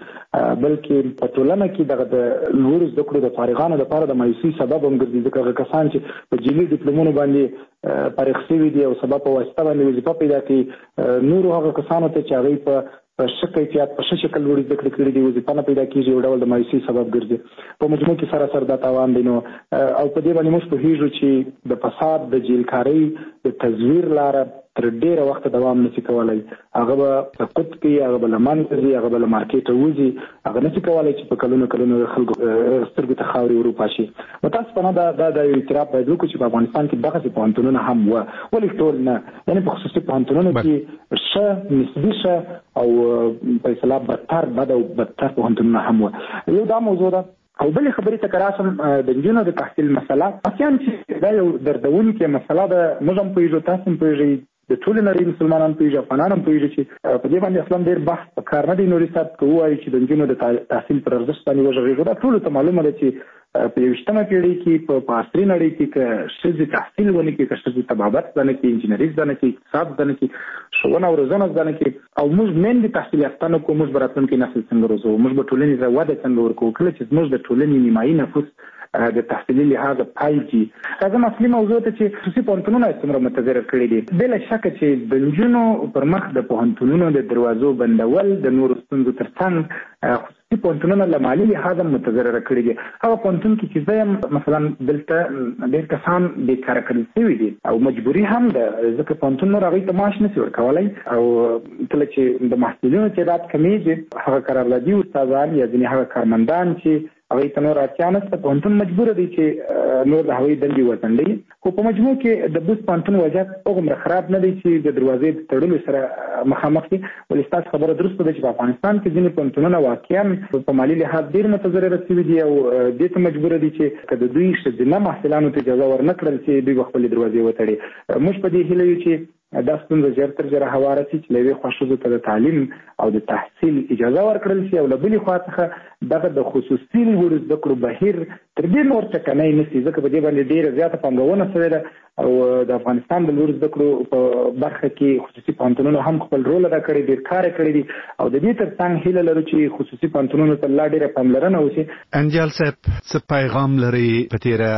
بلکې په ټولنه کې دغه د لوړو زده کړو د فارغانو لپاره د مایوسۍ سبب هم ګرځي، ځکه هغه کسان چې په جعلي ډیپلومونو باندې فارغ شوي دي او سبب په واسطه باندې وظیفه پیدا کوي، نورو هغه کسانو ته چې هغوی په په ښه کیفیت په ښه شکل لوړې زده کړې کړي دي وظیفه نه پیدا کېږي، یو ډول د مایوسۍ سبب ګرځي. په مجموع کې سراسر دا تاوان دی. نو او په دې باندې موږ پوهېږو چې د فساد د جیلکارۍ د تزویر لاره تر ډېره وخته دوام نشي کولی، هغه به سقوط کوي، هغه به له منځه ځي، هغه به له مارکېټه وځي، هغه نشي کولی چې په کلونو کلونو خلکو سترګو ته خاورې وروپاشي. متاسفانه دا دا د یو اعتراف باید وکړو چې په افغانستان کې دغسې پوهنتونونه هم وه، ولې ټول نه، یعنې په خصوصي پوهنتونونو کې ښه نسبي ښه او په اصطلاح بدتر بد او بدتر پوهنتونونه هم وه. یو دا موضوع ده. او بلې خبرې ته که راشم د نجونو د تحصیل مسله، اصلاً چې دا یو دردونکې مسله ده، موږ هم پوهېږو، تاسو هم پوهېږئ، د ټولې نړۍ مسلمانان پوهېږي، افغانان هم پوهېږي چې په دې باندې اصلا ډېر بحث په کار نه دی. نوري صاحب که ووایو چې د نجونو د تحصیل پر ارزښت باندې وغږېږو، دا ټولو ته معلومه ده چې په یویشتمه پېړۍ کې په عصري نړۍ کې که ښځې تحصیل ونه کړي، که ښځې طبابت زده نه کړي، انجینري زده نه کړي، اقتصاد زده نه کړي، ښوونه او روزنه زده نه کړي، او موږ میندې تحصیل یافته نه کړو، موږ به راتلونکی نسل څنګه روزو؟ موږ به ټولنې ته وده څنګه ورکوو کله چې زموږ د ټولنې نیمایي نفوس د تحصیلي لحاظه پایږي؟ راځم اصلي موضوع ته چې خصوصي پوهنتونونه څومره متضرر کړي دي. بلا شکه چې د نجونو پر مخ د پوهنتونونو د دروازو بندول د نورو ستونزو تر څنګ خصوصي پوهنتونونه له مالي لحاظه متضرر کړي دي. هغه پوهنتون کې چې زه یم مثلا دلته ډېر کسان بېکاره کړل شوي دي او مجبوري هم ده، ځکه پوهنتون نور هغوی ته معاش نشي ورکولی، او کله چې د محصلینو تعداد کمیږي، هغه قراردادي استادان یا ځینې هغه کارمندان چې هغوی ته نور اړتیا نشته، پوهنتون مجبوره دی چې نور د هغوی دندې وځنډوي. خو په مجموع کې د بوست پوهنتون وضعیت هغومره خراب نه دی چې د دروازې د تړلو سره مخامخ دي. ولې ستاسو خبره درسته ده چې په افغانستان کې ځینې پوهنتونونه واقعا په مالي لحاظ ډېر متضرره شوي دي او دې ته مجبوره دي چې که د دوی ښځینه محصلانو ته اجازه ورنه کړل چې دوی به خپلې دروازې وتړي. موږ په دې هیله یو چې دا ستونزه ژر تر ژره هواره شي، چې له یوې خوا ښځو ته د تعلیم او د تحصیل اجازه ورکړل شي، او له بلې خوا څخه دغه د خصوصي لوړو زده کړو بهیر تر دې نور ټکنی نه شي، ځکه په دې باندې ډېره زیاته پانګونه شوې ده او د افغانستان د لوړو زده کړو په برخه کې خصوصي پوهنتونونو هم خپل رول ادا کړی، ډېر کار یې کړی دي، او د دې تر څنګ هیله لرو چې خصوصي پوهنتونونو ته لا ډېره پاملرنه وشي. انجل صاحب څه پیغام لري په تېره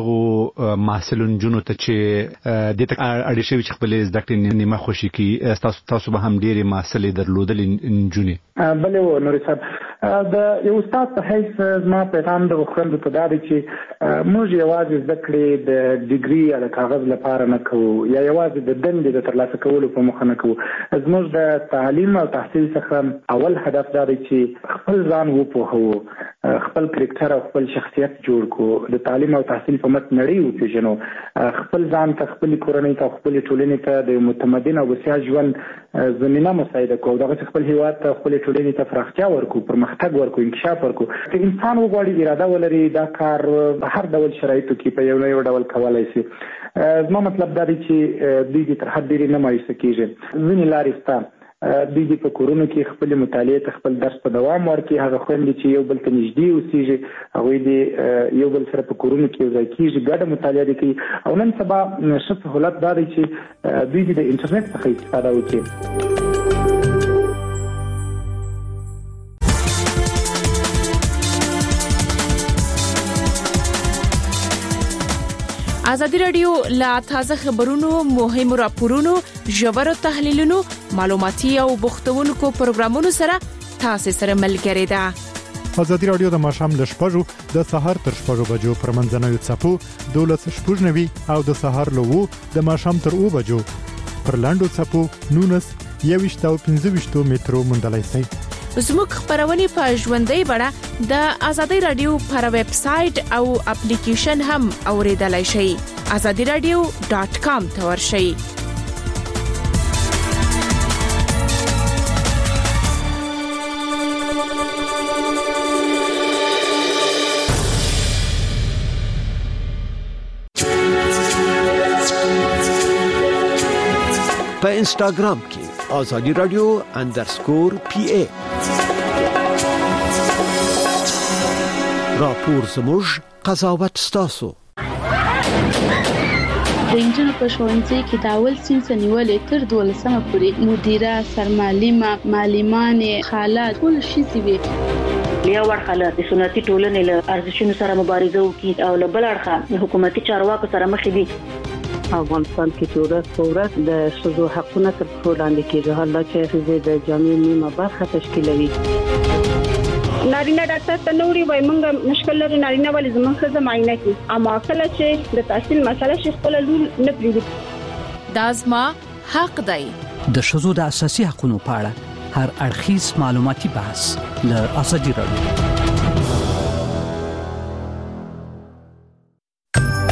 هغو محصلو نجونو ته چې دې ته اړ شوي چې خپلې زده کړې نیمه خوشي کړي؟ تاسو تاسو به هم ډېرې محصلې درلودلې نجونې؟ بلې و نوري صاحب، د یو استاد په حیث زما پیغام د خویندو ته دا دی چې موږ یوازې زده کړې د ډیګري یا د کاغذ لپاره نه کوو، یا یوازې د دندې د ترلاسه کولو په موخه نه کوو. زموږ د تعلیم او تحصیل څخه اول هدف دا دی چې خپل ځان وپوهوو، خپل کرکټر او خپل شخصیت جوړ کړو، د تعلیم او تحصیل په مټ نړۍ وپېژنو، خپل ځان ته، خپلې کورنۍ ته او خپلې ټولنې ته د متمدن او بسیا ژوند زمینه مساعده کړو، دغسې خپل هېواد ته، خپلې ټولنې ته پراختیا ورکړو، پرمختګ ورکړو، انکشاف ورکړو. که انسان وغواړي، اراده ولري، دا کار په هر ډول شرایطو کې په یو نه یو ډول کولی شي. زما مطلب دا دی چې دوی دې تر حد ډېرې نه مایوسه کېږي. ځینې لارې شته، دوی دې په کورونو کې خپلې مطالعې ته خپل درس په دوام ورکړي، هغه خویندې چې یو بل ته نږدې اوسېږي هغوی دې یو بل سره په کورونو کې یو ځای کېږي، ګډه مطالعه دې کوي. او نن سبا ښه سهولت دا دی چې دوی دې د انټرنیټ څخه استفاده وکړي. ازادي راډیو لا تازه خبرونو، مهمو راپورونو، ژورو تحلیلونو، معلوماتي او بوختونکو پروګرامونو سره تاسو سره ملګری ده. ازادي راډیو د ماښام ل شپږو د سهار تر شپږو بجو پر منځنوي څپو دولس شپږ نوي او د سهار له وو د ماښام تر اوو بجو پر لاندو څپو نونس یويشت او پنځه ویشت مترو موندلای شئ. زموږ خبرونه په ژوندۍ بڼه د ازادي راډیو پر ویب سټ او اپلیکیشن هم اوریدلای شئ. ازادي راډیو ډاٹ کام ته ورشئ. په انسټاګرام کې آزادی رادیو اندرسکور پی ای راپور زموږ قضاوت ستاسو. د انجن په ښوونځي کې د اول صنف نیولې تر دولسمه پورې مدیره، سرمعلمه، معلمانې، خالات ټول شي وي. لیا ورخاله د سنتي ټولنې له ارزښتونو سره مبارزه وکړي او له بل اړخه د حکومتي چارواکو سره مخ دي. افغانستان کې چې ورځ په ورځ د ښځو حقونه تر پښو لاندې کېږي، حالا چې ښځې د جامعې نیمه برخه تشکیلوي. نارینه ډاکټر ته نوري وای مونږ مشکل لري، نارینه ولې زموږ ښځه معاینه کوي، اما کله چې د تحصیل مسله شي خپل لور نه پریږدي. دا زما حق دی. د ښځو د اساسي حقوقو په اړه هر اړخیز معلوماتي بحث له ازادي راډیو